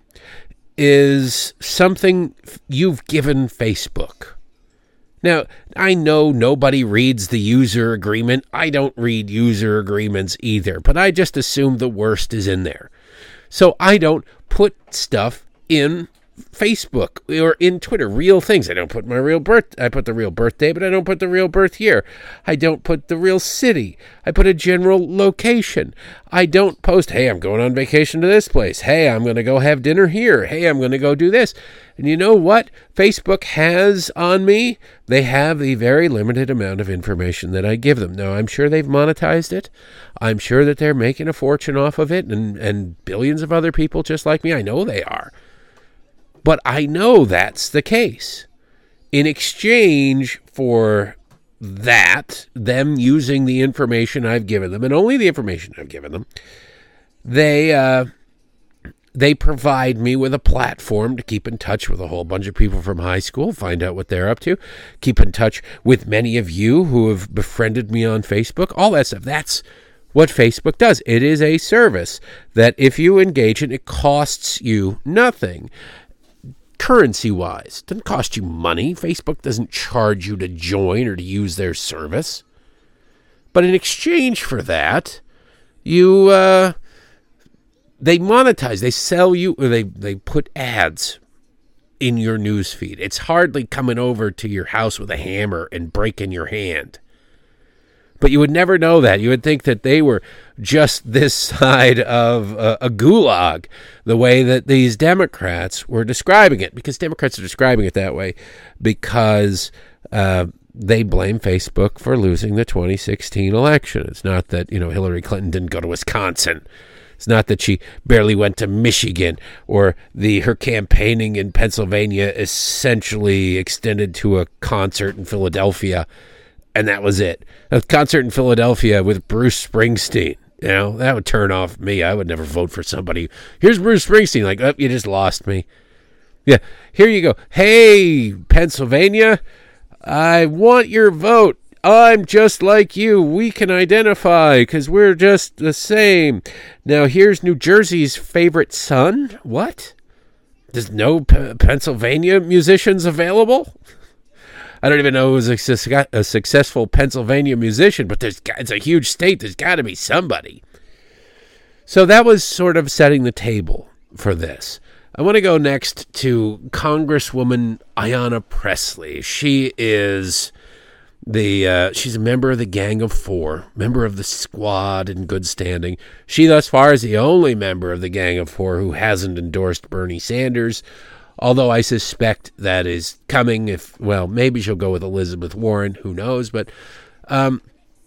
is something you've given Facebook. Now, I know nobody reads the user agreement. I don't read user agreements either, but I just assume the worst is in there. So I don't put stuff in Facebook or in Twitter, real things. I don't put my real birth. I put the real birthday, but I don't put the real birth year. I don't put the real city. I put a general location. I don't post, hey, I'm going on vacation to this place. Hey, I'm going to go have dinner here. Hey, I'm going to go do this. And you know what Facebook has on me? They have the very limited amount of information that I give them. Now, I'm sure they've monetized it. I'm sure that they're making a fortune off of it, and, and billions of other people just like me. I know they are. But I know that's the case. In exchange for that, them using the information I've given them, and only the information I've given them, they uh, they provide me with a platform to keep in touch with a whole bunch of people from high school, find out what they're up to, keep in touch with many of you who have befriended me on Facebook, all that stuff. That's what Facebook does. It is a service that if you engage in, it costs you nothing. Currency-wise, it doesn't cost you money. Facebook doesn't charge you to join or to use their service. But in exchange for that, you uh, they monetize. They sell you, or they, they put ads in your news feed. It's hardly coming over to your house with a hammer and breaking your hand. But you would never know that. You would think that they were just this side of a, a gulag, the way that these Democrats were describing it, because Democrats are describing it that way because uh, they blame Facebook for losing the twenty sixteen election. It's not that, you know, Hillary Clinton didn't go to Wisconsin. It's not that she barely went to Michigan, or the her campaigning in Pennsylvania essentially extended to a concert in Philadelphia. And that was it. A concert in Philadelphia with Bruce Springsteen. You know, that would turn off me. I would never vote for somebody. Here's Bruce Springsteen. Like, oh, you just lost me. Yeah, here you go. Hey, Pennsylvania, I want your vote. I'm just like you. We can identify because we're just the same. Now, here's New Jersey's favorite son. What? There's no P- Pennsylvania musicians available? I don't even know who's a, su- a successful Pennsylvania musician, but there's it's a huge state. There's got to be somebody. So that was sort of setting the table for this. I want to go next to Congresswoman Ayanna Pressley. She is the uh, she's a member of the Gang of Four, member of the Squad in good standing. She thus far is the only member of the Gang of Four who hasn't endorsed Bernie Sanders, although I suspect that is coming. If well, maybe she'll go with Elizabeth Warren. Who knows? But um,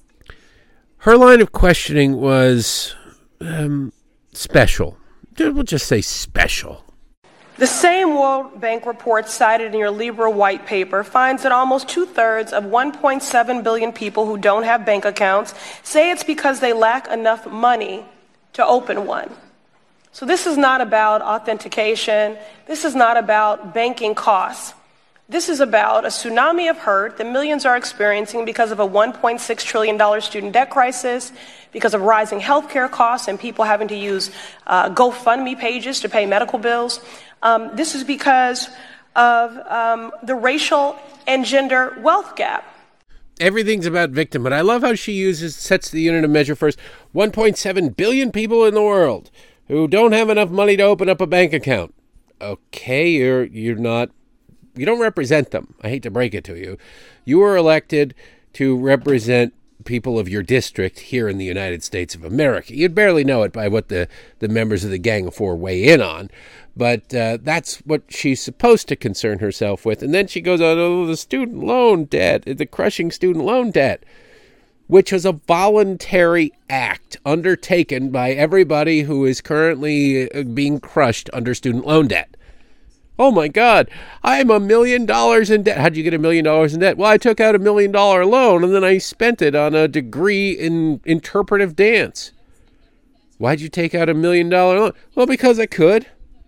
her line of questioning was um, special. We'll just say special. The same World Bank report cited in your Libra white paper finds that almost two-thirds of one point seven billion people who don't have bank accounts say it's because they lack enough money to open one. So this is not about authentication. This is not about banking costs. This is about a tsunami of hurt that millions are experiencing because of a one point six trillion dollars student debt crisis, because of rising healthcare costs and people having to use uh, GoFundMe pages to pay medical bills. Um, this is because of um, the racial and gender wealth gap. Everything's about victim, but I love how she uses, sets the unit of measure first. one point seven billion people in the world who don't have enough money to open up a bank account. Okay, you're you're not, you don't represent them. I hate to break it to you. You were elected to represent people of your district here in the United States of America. You'd barely know it by what the, the members of the Gang of Four weigh in on, but uh, that's what she's supposed to concern herself with. And then she goes on, oh, the student loan debt, the crushing student loan debt, which was a voluntary act undertaken by everybody who is currently being crushed under student loan debt. Oh, my God, I'm a million dollars in debt. How'd you get a million dollars in debt? Well, I took out a million dollar loan and then I spent it on a degree in interpretive dance. Why'd you take out a million dollar loan? Well, because I could.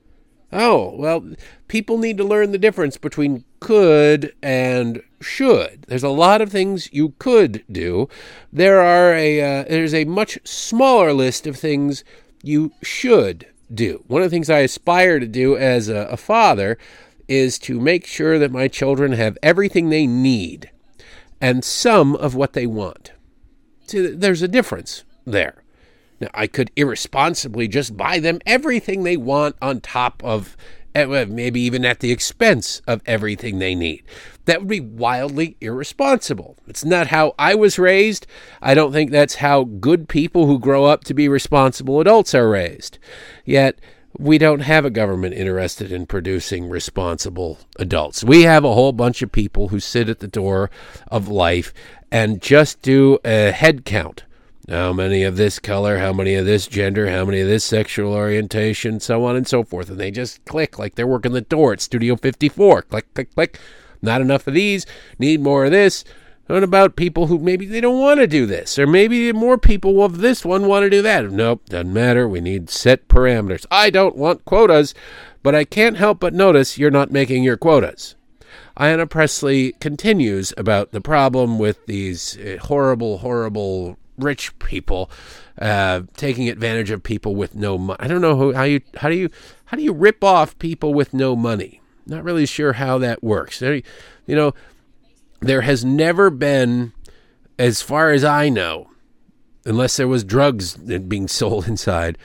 Oh, well, people need to learn the difference between could and should. There's a lot of things you could do. There are a uh, there's a much smaller list of things you should do. One of the things I aspire to do as a, a father is to make sure that my children have everything they need and some of what they want. See, there's a difference there. Now, I could irresponsibly just buy them everything they want on top of, maybe even at the expense of everything they need. That would be wildly irresponsible. It's not how I was raised. I don't think that's how good people who grow up to be responsible adults are raised. Yet, we don't have a government interested in producing responsible adults. We have a whole bunch of people who sit at the door of life and just do a head count. How many of this color, how many of this gender, how many of this sexual orientation, so on and so forth. And they just click like they're working the door at Studio fifty-four. Click, click, click. Not enough of these. Need more of this. What about people who maybe they don't want to do this? Or maybe more people of this one want to do that. Nope, doesn't matter. We need set parameters. I don't want quotas, but I can't help but notice you're not making your quotas. Ayanna Pressley continues about the problem with these horrible, horrible rich people uh, taking advantage of people with no money. I don't know who, how you how do you how do you rip off people with no money? Not really sure how that works. There, you know, there has never been, as far as I know, unless there was drugs being sold inside,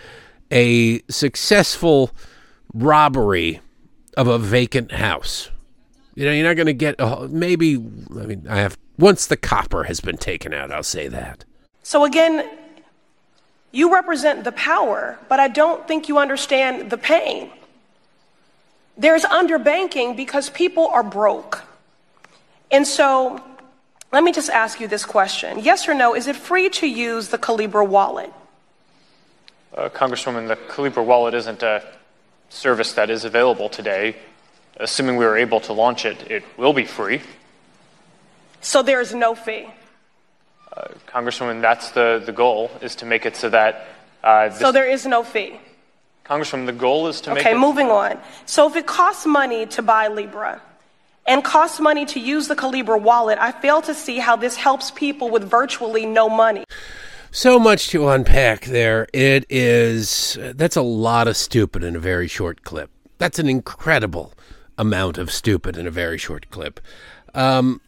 a successful robbery of a vacant house. You know, you're not going to get a, maybe. I mean, I have once the copper has been taken out. I'll say that. So again, you represent the power, but I don't think you understand the pain. There's underbanking because people are broke. And so let me just ask you this question. Yes or no, is it free to use the Calibra wallet? Uh, Congresswoman, the Calibra wallet isn't a service that is available today. Assuming we were able to launch it, it will be free. So there is no fee? Uh, Congresswoman, that's the, the goal, is to make it so that... Uh, this so there is no fee? Congresswoman, the goal is to okay, make it... Okay, moving on. So if it costs money to buy Libra, and costs money to use the Calibra wallet, I fail to see how this helps people with virtually no money. So much to unpack there. It is, that's a lot of stupid in a very short clip. That's an incredible amount of stupid in a very short clip. Um,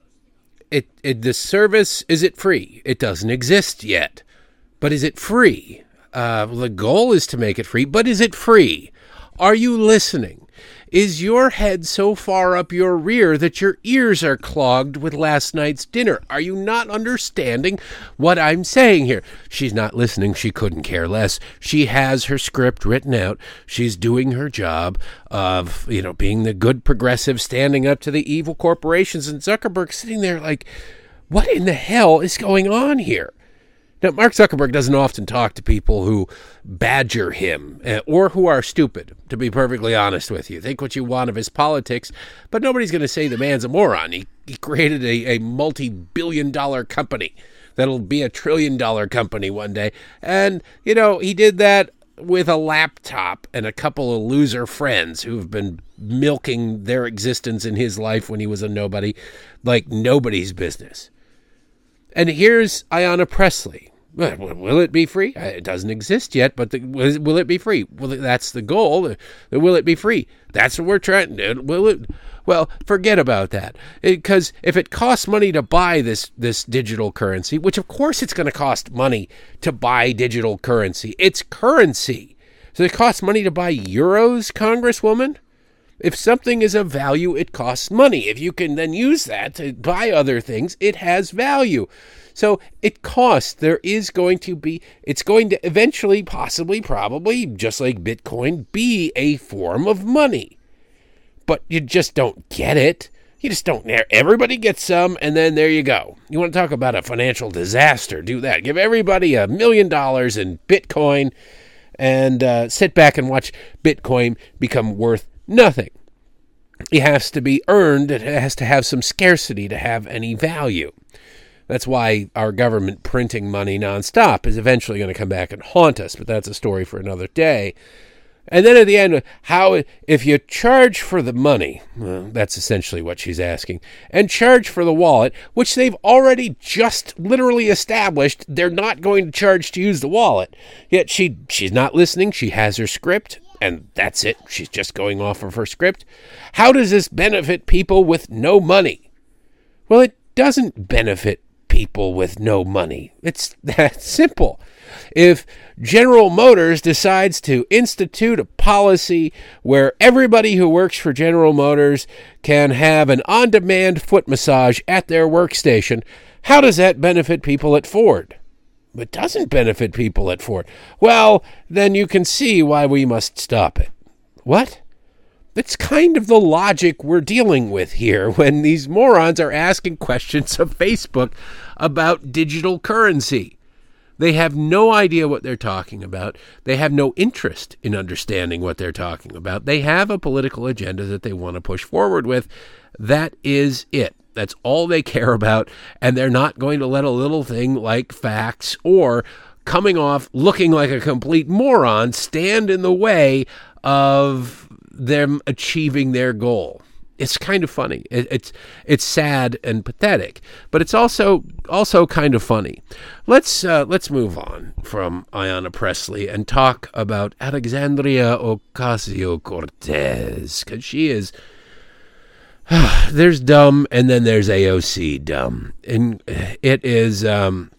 it, it the service, is it free? It doesn't exist yet. But is it free? Uh, the goal is to make it free, but is it free? Are you listening? Is your head so far up your rear that your ears are clogged with last night's dinner? Are you not understanding what I'm saying here? She's not listening. She couldn't care less. She has her script written out. She's doing her job of, you know, being the good progressive, standing up to the evil corporations. And Zuckerberg sitting there like, what in the hell is going on here? Now, Mark Zuckerberg doesn't often talk to people who badger him uh, or who are stupid, to be perfectly honest with you. Think what you want of his politics, but nobody's going to say the man's a moron. He, he created a, a multi-billion dollar company that'll be a trillion dollar company one day. And, you know, he did that with a laptop and a couple of loser friends who've been milking their existence in his life when he was a nobody, like nobody's business. And here's Ayanna Pressley. Will it be free? It doesn't exist yet, but the, will it be free? Well, that's the goal. Will it be free? That's what we're trying to do. Will it? Well, forget about that. Because if it costs money to buy this, this digital currency, which of course it's going to cost money to buy digital currency. It's currency. So it costs money to buy euros, Congresswoman? If something is of value, it costs money. If you can then use that to buy other things, it has value. So it costs. There is going to be, it's going to eventually, possibly, probably, just like Bitcoin, be a form of money. But you just don't get it. You just don't. Everybody gets some, and then there you go. You want to talk about a financial disaster? Do that. Give everybody a million dollars in Bitcoin and uh, sit back and watch Bitcoin become worth nothing. It has to be earned. It has to have some scarcity to have any value. That's why our government printing money nonstop is eventually going to come back and haunt us, but that's a story for another day. And then at the end, how if you charge for the money, well, that's essentially what she's asking, and charge for the wallet, which they've already just literally established they're not going to charge to use the wallet. Yet she she's not listening. She has her script, and that's it. She's just going off of her script. How does this benefit people with no money? Well, it doesn't benefit people with no money. It's that simple. If General Motors decides to institute a policy where everybody who works for General Motors can have an on-demand foot massage at their workstation, how does that benefit people at Ford? It doesn't benefit people at Ford. Well, then you can see why we must stop it. What? That's kind of the logic we're dealing with here when these morons are asking questions of Facebook about digital currency. They have no idea what they're talking about. They have no interest in understanding what they're talking about. They have a political agenda that they want to push forward with. That is it. That's all they care about. And they're not going to let a little thing like facts or coming off looking like a complete moron stand in the way of them achieving their goal. It's kind of funny. It, it's it's sad and pathetic, but it's also also kind of funny. Let's uh, let's move on from Ayanna Pressley and talk about Alexandria Ocasio-Cortez, because she is. There's dumb, and then there's A O C dumb, and it is. Um,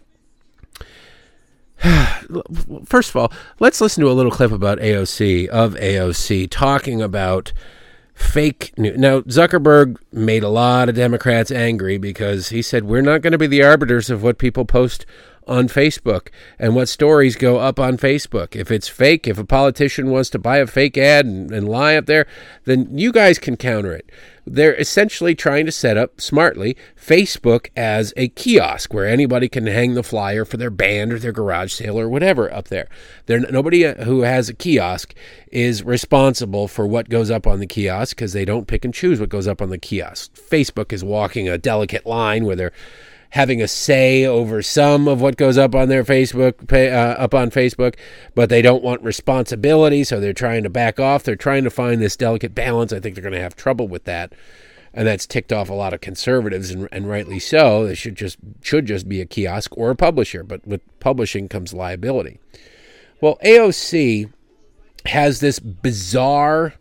First of all, let's listen to a little clip about A O C, of A O C, talking about fake news. Now, Zuckerberg made a lot of Democrats angry because he said, we're not going to be the arbiters of what people post on Facebook and what stories go up on Facebook. If it's fake, if a politician wants to buy a fake ad and, and lie up there, then you guys can counter it. They're essentially trying to set up, smartly, Facebook as a kiosk where anybody can hang the flyer for their band or their garage sale or whatever up there. There, nobody who has a kiosk is responsible for what goes up on the kiosk because they don't pick and choose what goes up on the kiosk. Facebook is walking a delicate line where they're having a say over some of what goes up on their Facebook, uh, up on Facebook, but they don't want responsibility, so they're trying to back off. They're trying to find this delicate balance. I think they're going to have trouble with that. And that's ticked off a lot of conservatives, and, and rightly so. They should just should just be a kiosk or a publisher, but with publishing comes liability. Well, A O C has this bizarre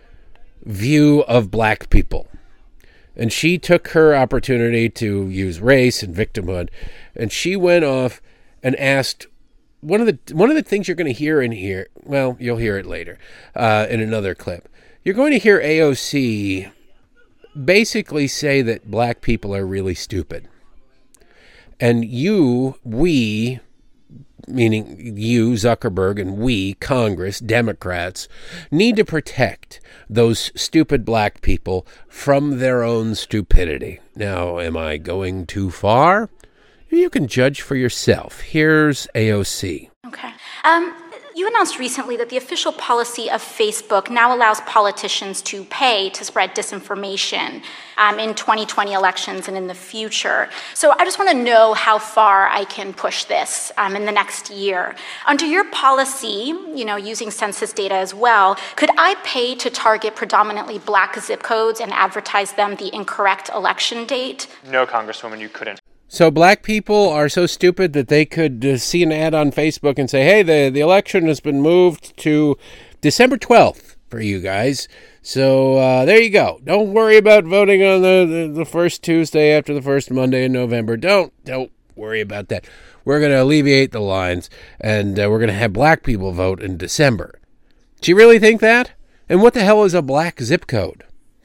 view of black people. And she took her opportunity to use race and victimhood, and she went off and asked one of the one of the things you're going to hear in here. Well, you'll hear it later uh, in another clip. You're going to hear A O C basically say that black people are really stupid, and you, we, meaning you, Zuckerberg, and we, Congress, Democrats, need to protect those stupid black people from their own stupidity. Now, am I going too far? You can judge for yourself. Here's A O C. Okay. Um, you announced recently that the official policy of Facebook now allows politicians to pay to spread disinformation um, in twenty twenty elections and in the future. So I just want to know how far I can push this um, in the next year. Under your policy, you know, using census data as well, could I pay to target predominantly black zip codes and advertise them the incorrect election date? No, Congresswoman, you couldn't. So black people are so stupid that they could uh, see an ad on Facebook and say, hey, the, the election has been moved to December twelfth for you guys. So uh, there you go. Don't worry about voting on the, the, the first Tuesday after the first Monday in November. Don't, don't worry about that. We're going to alleviate the lines, and uh, we're going to have black people vote in December. Do you really think that? And what the hell is a black zip code?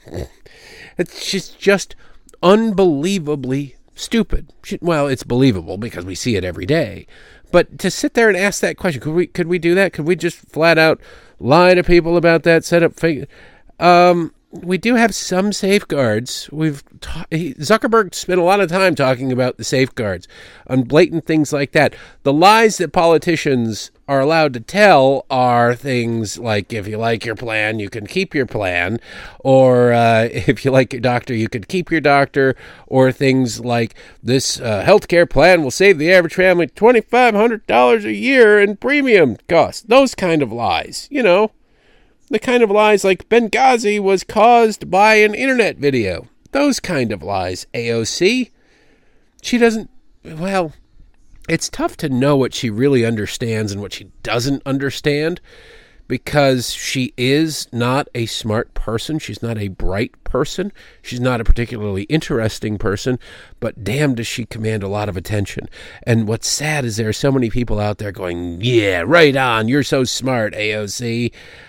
It's just, just unbelievably stupid. Well, it's believable because we see it every day. But to sit there and ask that question, could we could we do that? Could we just flat out lie to people about that, set up fake? Um, we do have some safeguards. We've ta- Zuckerberg spent a lot of time talking about the safeguards on blatant things like that. The lies that politicians are allowed to tell are things like, if you like your plan, you can keep your plan, or uh, if you like your doctor, you can keep your doctor, or things like this uh, healthcare plan will save the average family two thousand five hundred dollars a year in premium costs. Those kind of lies, you know. The kind of lies like Benghazi was caused by an internet video. Those kind of lies, A O C. She doesn't, well, it's tough to know what she really understands and what she doesn't understand, because she is not a smart person. She's not a bright person. She's not a particularly interesting person, but damn does she command a lot of attention. And what's sad is there are so many people out there going, yeah, right on, you're so smart, A O C.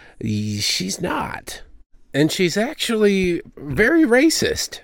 She's not. And she's actually very racist.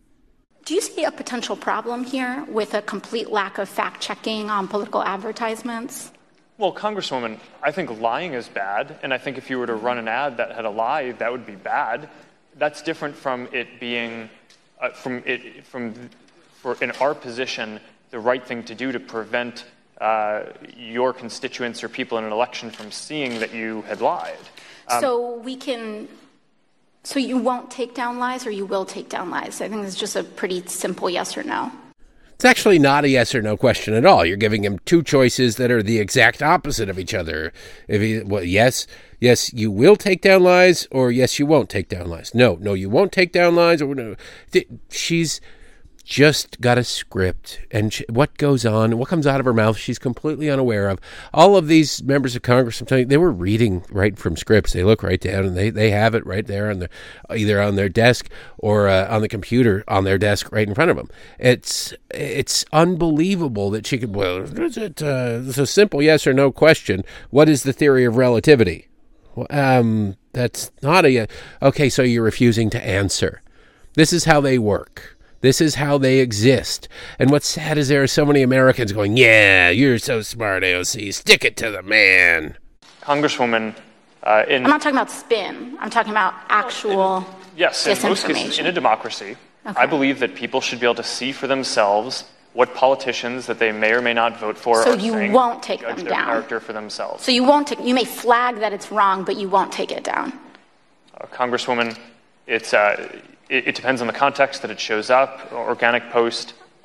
Do you see a potential problem here with a complete lack of fact-checking on political advertisements? Well, Congresswoman, I think lying is bad, and I think if you were to run an ad that had a lie, that would be bad. That's different from it being, uh, from it, from, for in our position, the right thing to do to prevent uh, your constituents or people in an election from seeing that you had lied. Um, so we can, so you won't take down lies, or you will take down lies? I think it's just a pretty simple yes or no. It's actually not a yes or no question at all. You're giving him two choices that are the exact opposite of each other. If he, well, yes, yes, you will take down lies, or yes, you won't take down lies. No, no, you won't take down lies, or no. She's just got a script, and she, what goes on, what comes out of her mouth, she's completely unaware of. All of these members of Congress, I'm telling you, they were reading right from scripts. They look right down, and they, they have it right there on the, either on their desk or uh, on the computer on their desk right in front of them. It's it's unbelievable that she could, well, is it, uh, it's a simple yes or no question. What is the theory of relativity? Well, um, that's not a, okay, so you're refusing to answer. This is how they work. This is how they exist. And what's sad is there are so many Americans going, yeah, you're so smart, A O C. Stick it to the man. Congresswoman, uh, in... I'm not talking about spin. I'm talking about actual in, yes, in most cases, in a democracy, okay. I believe that people should be able to see for themselves what politicians that they may or may not vote for so are you saying, won't take judge them their down. Character for themselves. So you won't take, you may flag that it's wrong, but you won't take it down. Uh, Congresswoman, it's... Uh, It, it depends on the context that it shows up. Organic post,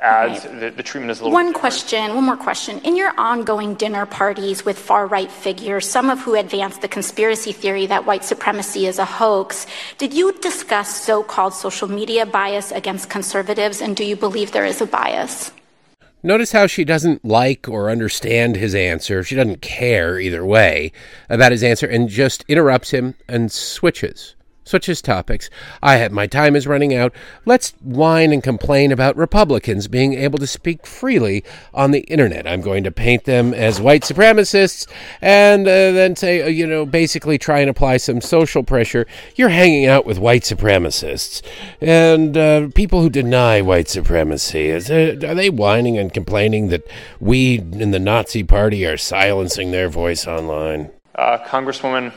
ads, right. the, the treatment is a little One different. question, one more question. In your ongoing dinner parties with far-right figures, some of who advance the conspiracy theory that white supremacy is a hoax, did you discuss so-called social media bias against conservatives, and do you believe there is a bias? Notice how she doesn't like or understand his answer. She doesn't care either way about his answer and just interrupts him and switches. Switches topics. I have, my time is running out. Let's whine and complain about Republicans being able to speak freely on the internet. I'm going to paint them as white supremacists and uh, then say, uh, you know, basically try and apply some social pressure. You're hanging out with white supremacists and uh, people who deny white supremacy. Is it, are they whining and complaining that we in the Nazi Party are silencing their voice online? Uh, Congresswoman,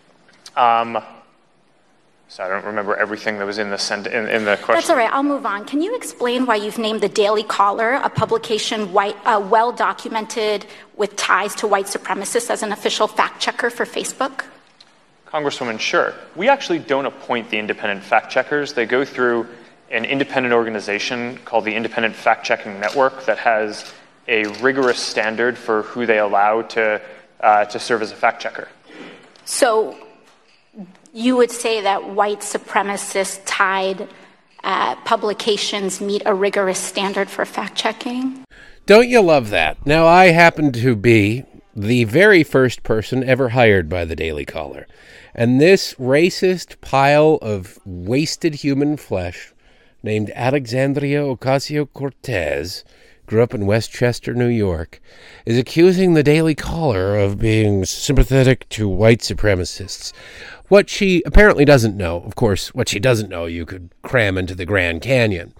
um... So I don't remember everything that was in the sent- in, in the question. That's all right. I'll move on. Can you explain why you've named the Daily Caller, a publication white, uh, well documented with ties to white supremacists, as an official fact checker for Facebook? Congresswoman, sure. We actually don't appoint the independent fact checkers. They go through an independent organization called the Independent Fact Checking Network that has a rigorous standard for who they allow to uh, to serve as a fact checker. So you would say that white supremacist-tied uh, publications meet a rigorous standard for fact-checking? Don't you love that? Now, I happen to be the very first person ever hired by the Daily Caller. And this racist pile of wasted human flesh named Alexandria Ocasio-Cortez, grew up in Westchester, New York, is accusing the Daily Caller of being sympathetic to white supremacists. What she apparently doesn't know, of course, what she doesn't know you could cram into the Grand Canyon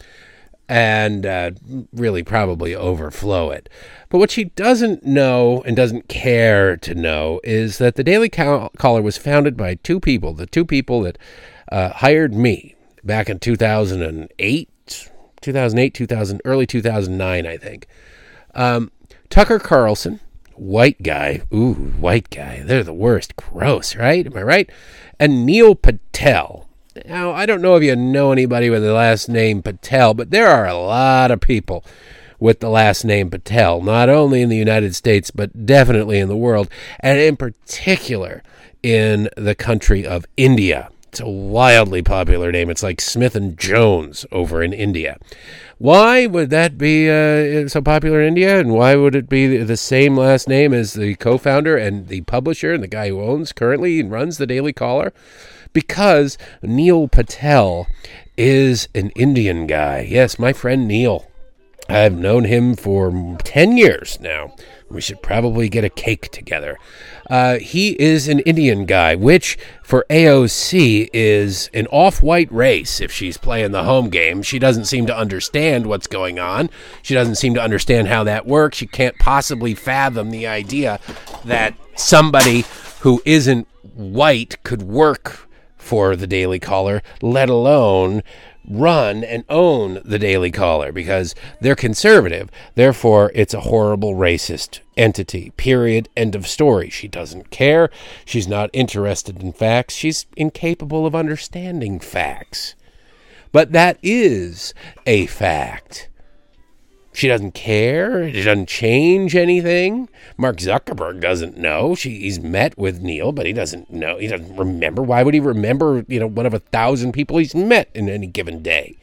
and uh, really probably overflow it. But what she doesn't know and doesn't care to know is that the Daily Caller was founded by two people, the two people that uh, hired me back in two thousand eight, two thousand eight, two thousand, early two thousand nine, I think. Um, Tucker Carlson, white guy, ooh, white guy, they're the worst, gross, right? Am I right? And Neil Patel. Now, I don't know if you know anybody with the last name Patel, but there are a lot of people with the last name Patel, not only in the United States, but definitely in the world, and in particular in the country of India. It's a wildly popular name. It's like Smith and Jones over in India. Why would that be uh, so popular in India? And why would it be the same last name as the co-founder and the publisher and the guy who owns currently and runs the Daily Caller? Because Neil Patel is an Indian guy. Yes, my friend Neil. I've known him for ten years now. We should probably get a cake together. Uh, he is an Indian guy, which for A O C is an off-white race if she's playing the home game. She doesn't seem to understand what's going on. She doesn't seem to understand how that works. She can't possibly fathom the idea that somebody who isn't white could work for the Daily Caller, let alone run and own the Daily Caller, because they're conservative. Therefore, it's a horrible racist entity. Period. End of story. She doesn't care. She's not interested in facts. She's incapable of understanding facts. But that is a fact. She doesn't care. It doesn't change anything. Mark Zuckerberg doesn't know. She, he's met with Neil, but he doesn't know. He doesn't remember. Why would he remember, you know, one of a thousand people he's met in any given day?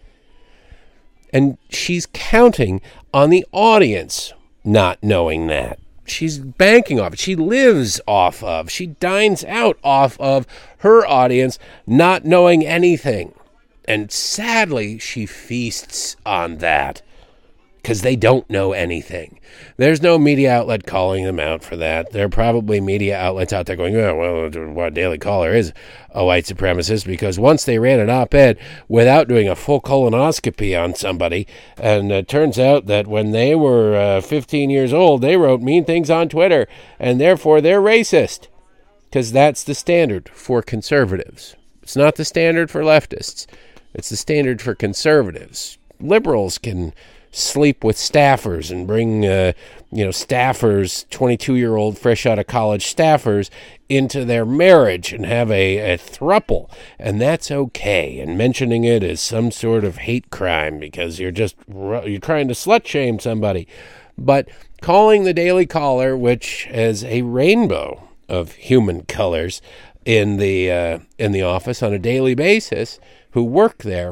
And she's counting on the audience not knowing that. She's banking off it. She lives off of, she dines out off of her audience not knowing anything. And sadly, she feasts on that, because they don't know anything. There's no media outlet calling them out for that. There are probably media outlets out there going, oh, well, what Daily Caller is a white supremacist, because once they ran an op-ed without doing a full colonoscopy on somebody, and it turns out that when they were uh, fifteen years old, they wrote mean things on Twitter, and therefore they're racist, because that's the standard for conservatives. It's not the standard for leftists. It's the standard for conservatives. Liberals can sleep with staffers and bring, uh, you know, staffers, twenty-two-year-old fresh out of college staffers into their marriage and have a, a throuple, and that's okay. And mentioning it as some sort of hate crime because you're just you're trying to slut shame somebody. But calling the Daily Caller, which has a rainbow of human colors in the uh, in the office on a daily basis, who work there,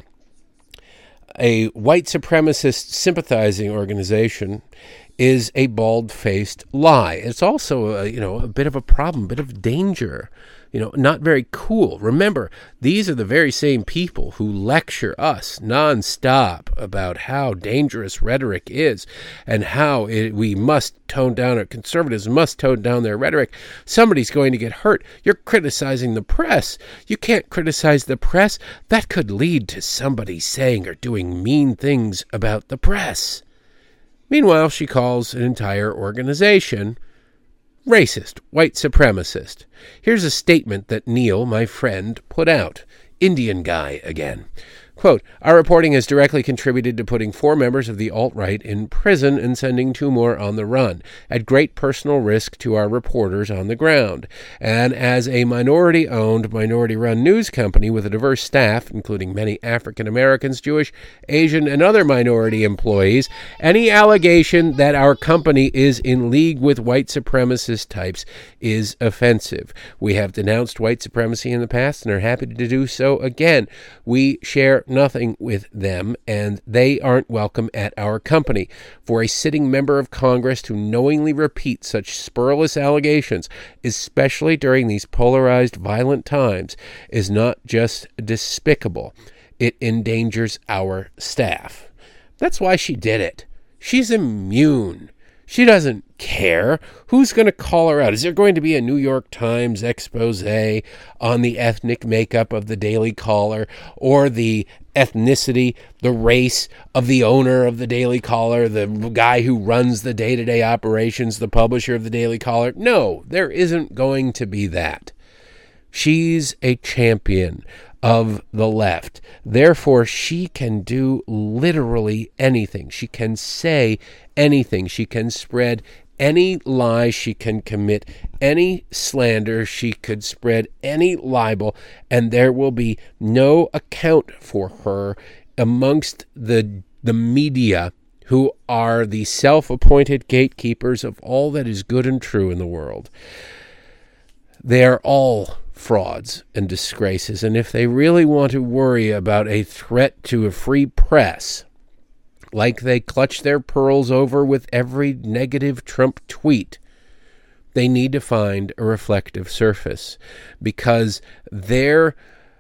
a white supremacist sympathizing organization, is a bald-faced lie. It's also a, you know, a bit of a problem, a bit of danger, you know, not very cool. Remember, these are the very same people who lecture us nonstop about how dangerous rhetoric is and how it, we must tone down, or conservatives must tone down their rhetoric. Somebody's going to get hurt. You're criticizing the press. You can't criticize the press. That could lead to somebody saying or doing mean things about the press. Meanwhile, she calls an entire organization racist, white supremacist. Here's a statement that Neil, my friend, put out. Indian guy again. Quote, our reporting has directly contributed to putting four members of the alt-right in prison and sending two more on the run, at great personal risk to our reporters on the ground. And as a minority-owned, minority-run news company with a diverse staff, including many African Americans, Jewish, Asian, and other minority employees, any allegation that our company is in league with white supremacist types is offensive. We have denounced white supremacy in the past and are happy to do so again. We share nothing with them, and they aren't welcome at our company. For a sitting member of Congress to knowingly repeat such spurless allegations, especially during these polarized, violent times, is not just despicable. It endangers our staff. That's why she did it. She's immune. She doesn't care. Who's going to call her out? Is there going to be a New York Times expose on the ethnic makeup of the Daily Caller, or the ethnicity, the race of the owner of the Daily Caller, the guy who runs the day-to-day operations, the publisher of the Daily Caller? No, there isn't going to be that. She's a champion of the left. Therefore, she can do literally anything. She can say anything. She can spread any lie. She can commit any slander. She could spread any libel, and there will be no account for her amongst the the media, who are the self-appointed gatekeepers of all that is good and true in the world. They are all frauds and disgraces, and if they really want to worry about a threat to a free press, like they clutch their pearls over with every negative Trump tweet, they need to find a reflective surface, because they're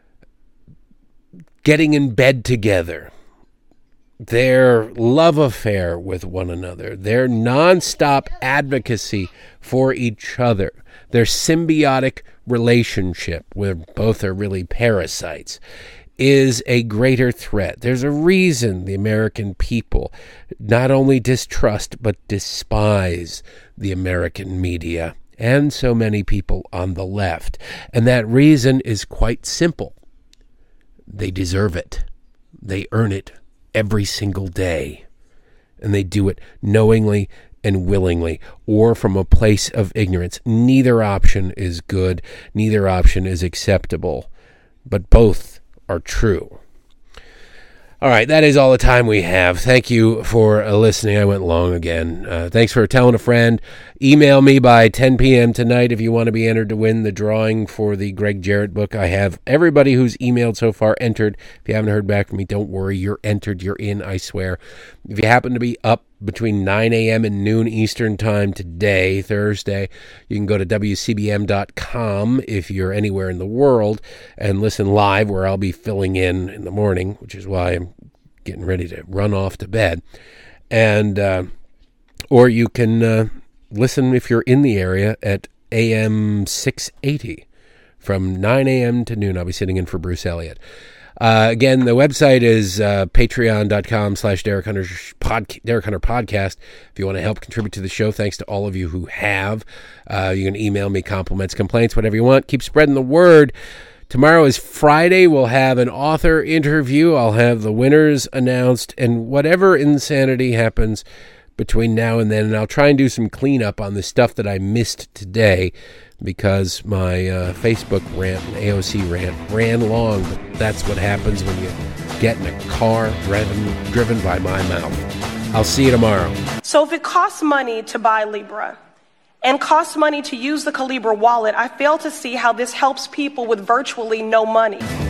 getting in bed together, their love affair with one another, their nonstop advocacy for each other, their symbiotic relationship, where both are really parasites, is a greater threat. There's a reason the American people not only distrust but despise the American media and so many people on the left. And that reason is quite simple. They deserve it. They earn it every single day. And they do it knowingly and willingly, or from a place of ignorance. Neither option is good. Neither option is acceptable. But both are true. All right, that is all the time we have. Thank you for uh, listening. I went long again. Uh, thanks for telling a friend. Email me by ten p.m. tonight if you want to be entered to win the drawing for the Greg Jarrett book. I have everybody who's emailed so far entered. If you haven't heard back from me, don't worry. You're entered. You're in, I swear. If you happen to be up between nine a.m. and noon Eastern time today, Thursday, you can go to W C B M dot com if you're anywhere in the world and listen live, where I'll be filling in in the morning, which is why I'm getting ready to run off to bed. And uh, or you can uh, listen if you're in the area at A M six eighty from nine a.m. to noon. I'll be sitting in for Bruce Elliott. Uh, again, the website is uh, patreon.com slash Derek Hunter pod, Derek Hunter podcast. If you want to help contribute to the show, thanks to all of you who have. Uh, you can email me compliments, complaints, whatever you want. Keep spreading the word. Tomorrow is Friday. We'll have an author interview. I'll have the winners announced, and whatever insanity happens between now and then, and I'll try and do some cleanup on the stuff that I missed today because my uh, Facebook rant and A O C rant ran long, but that's what happens when you get in a car driven, driven by my mouth. I'll see you tomorrow. So if it costs money to buy Libra and costs money to use the Calibra wallet, I fail to see how this helps people with virtually no money.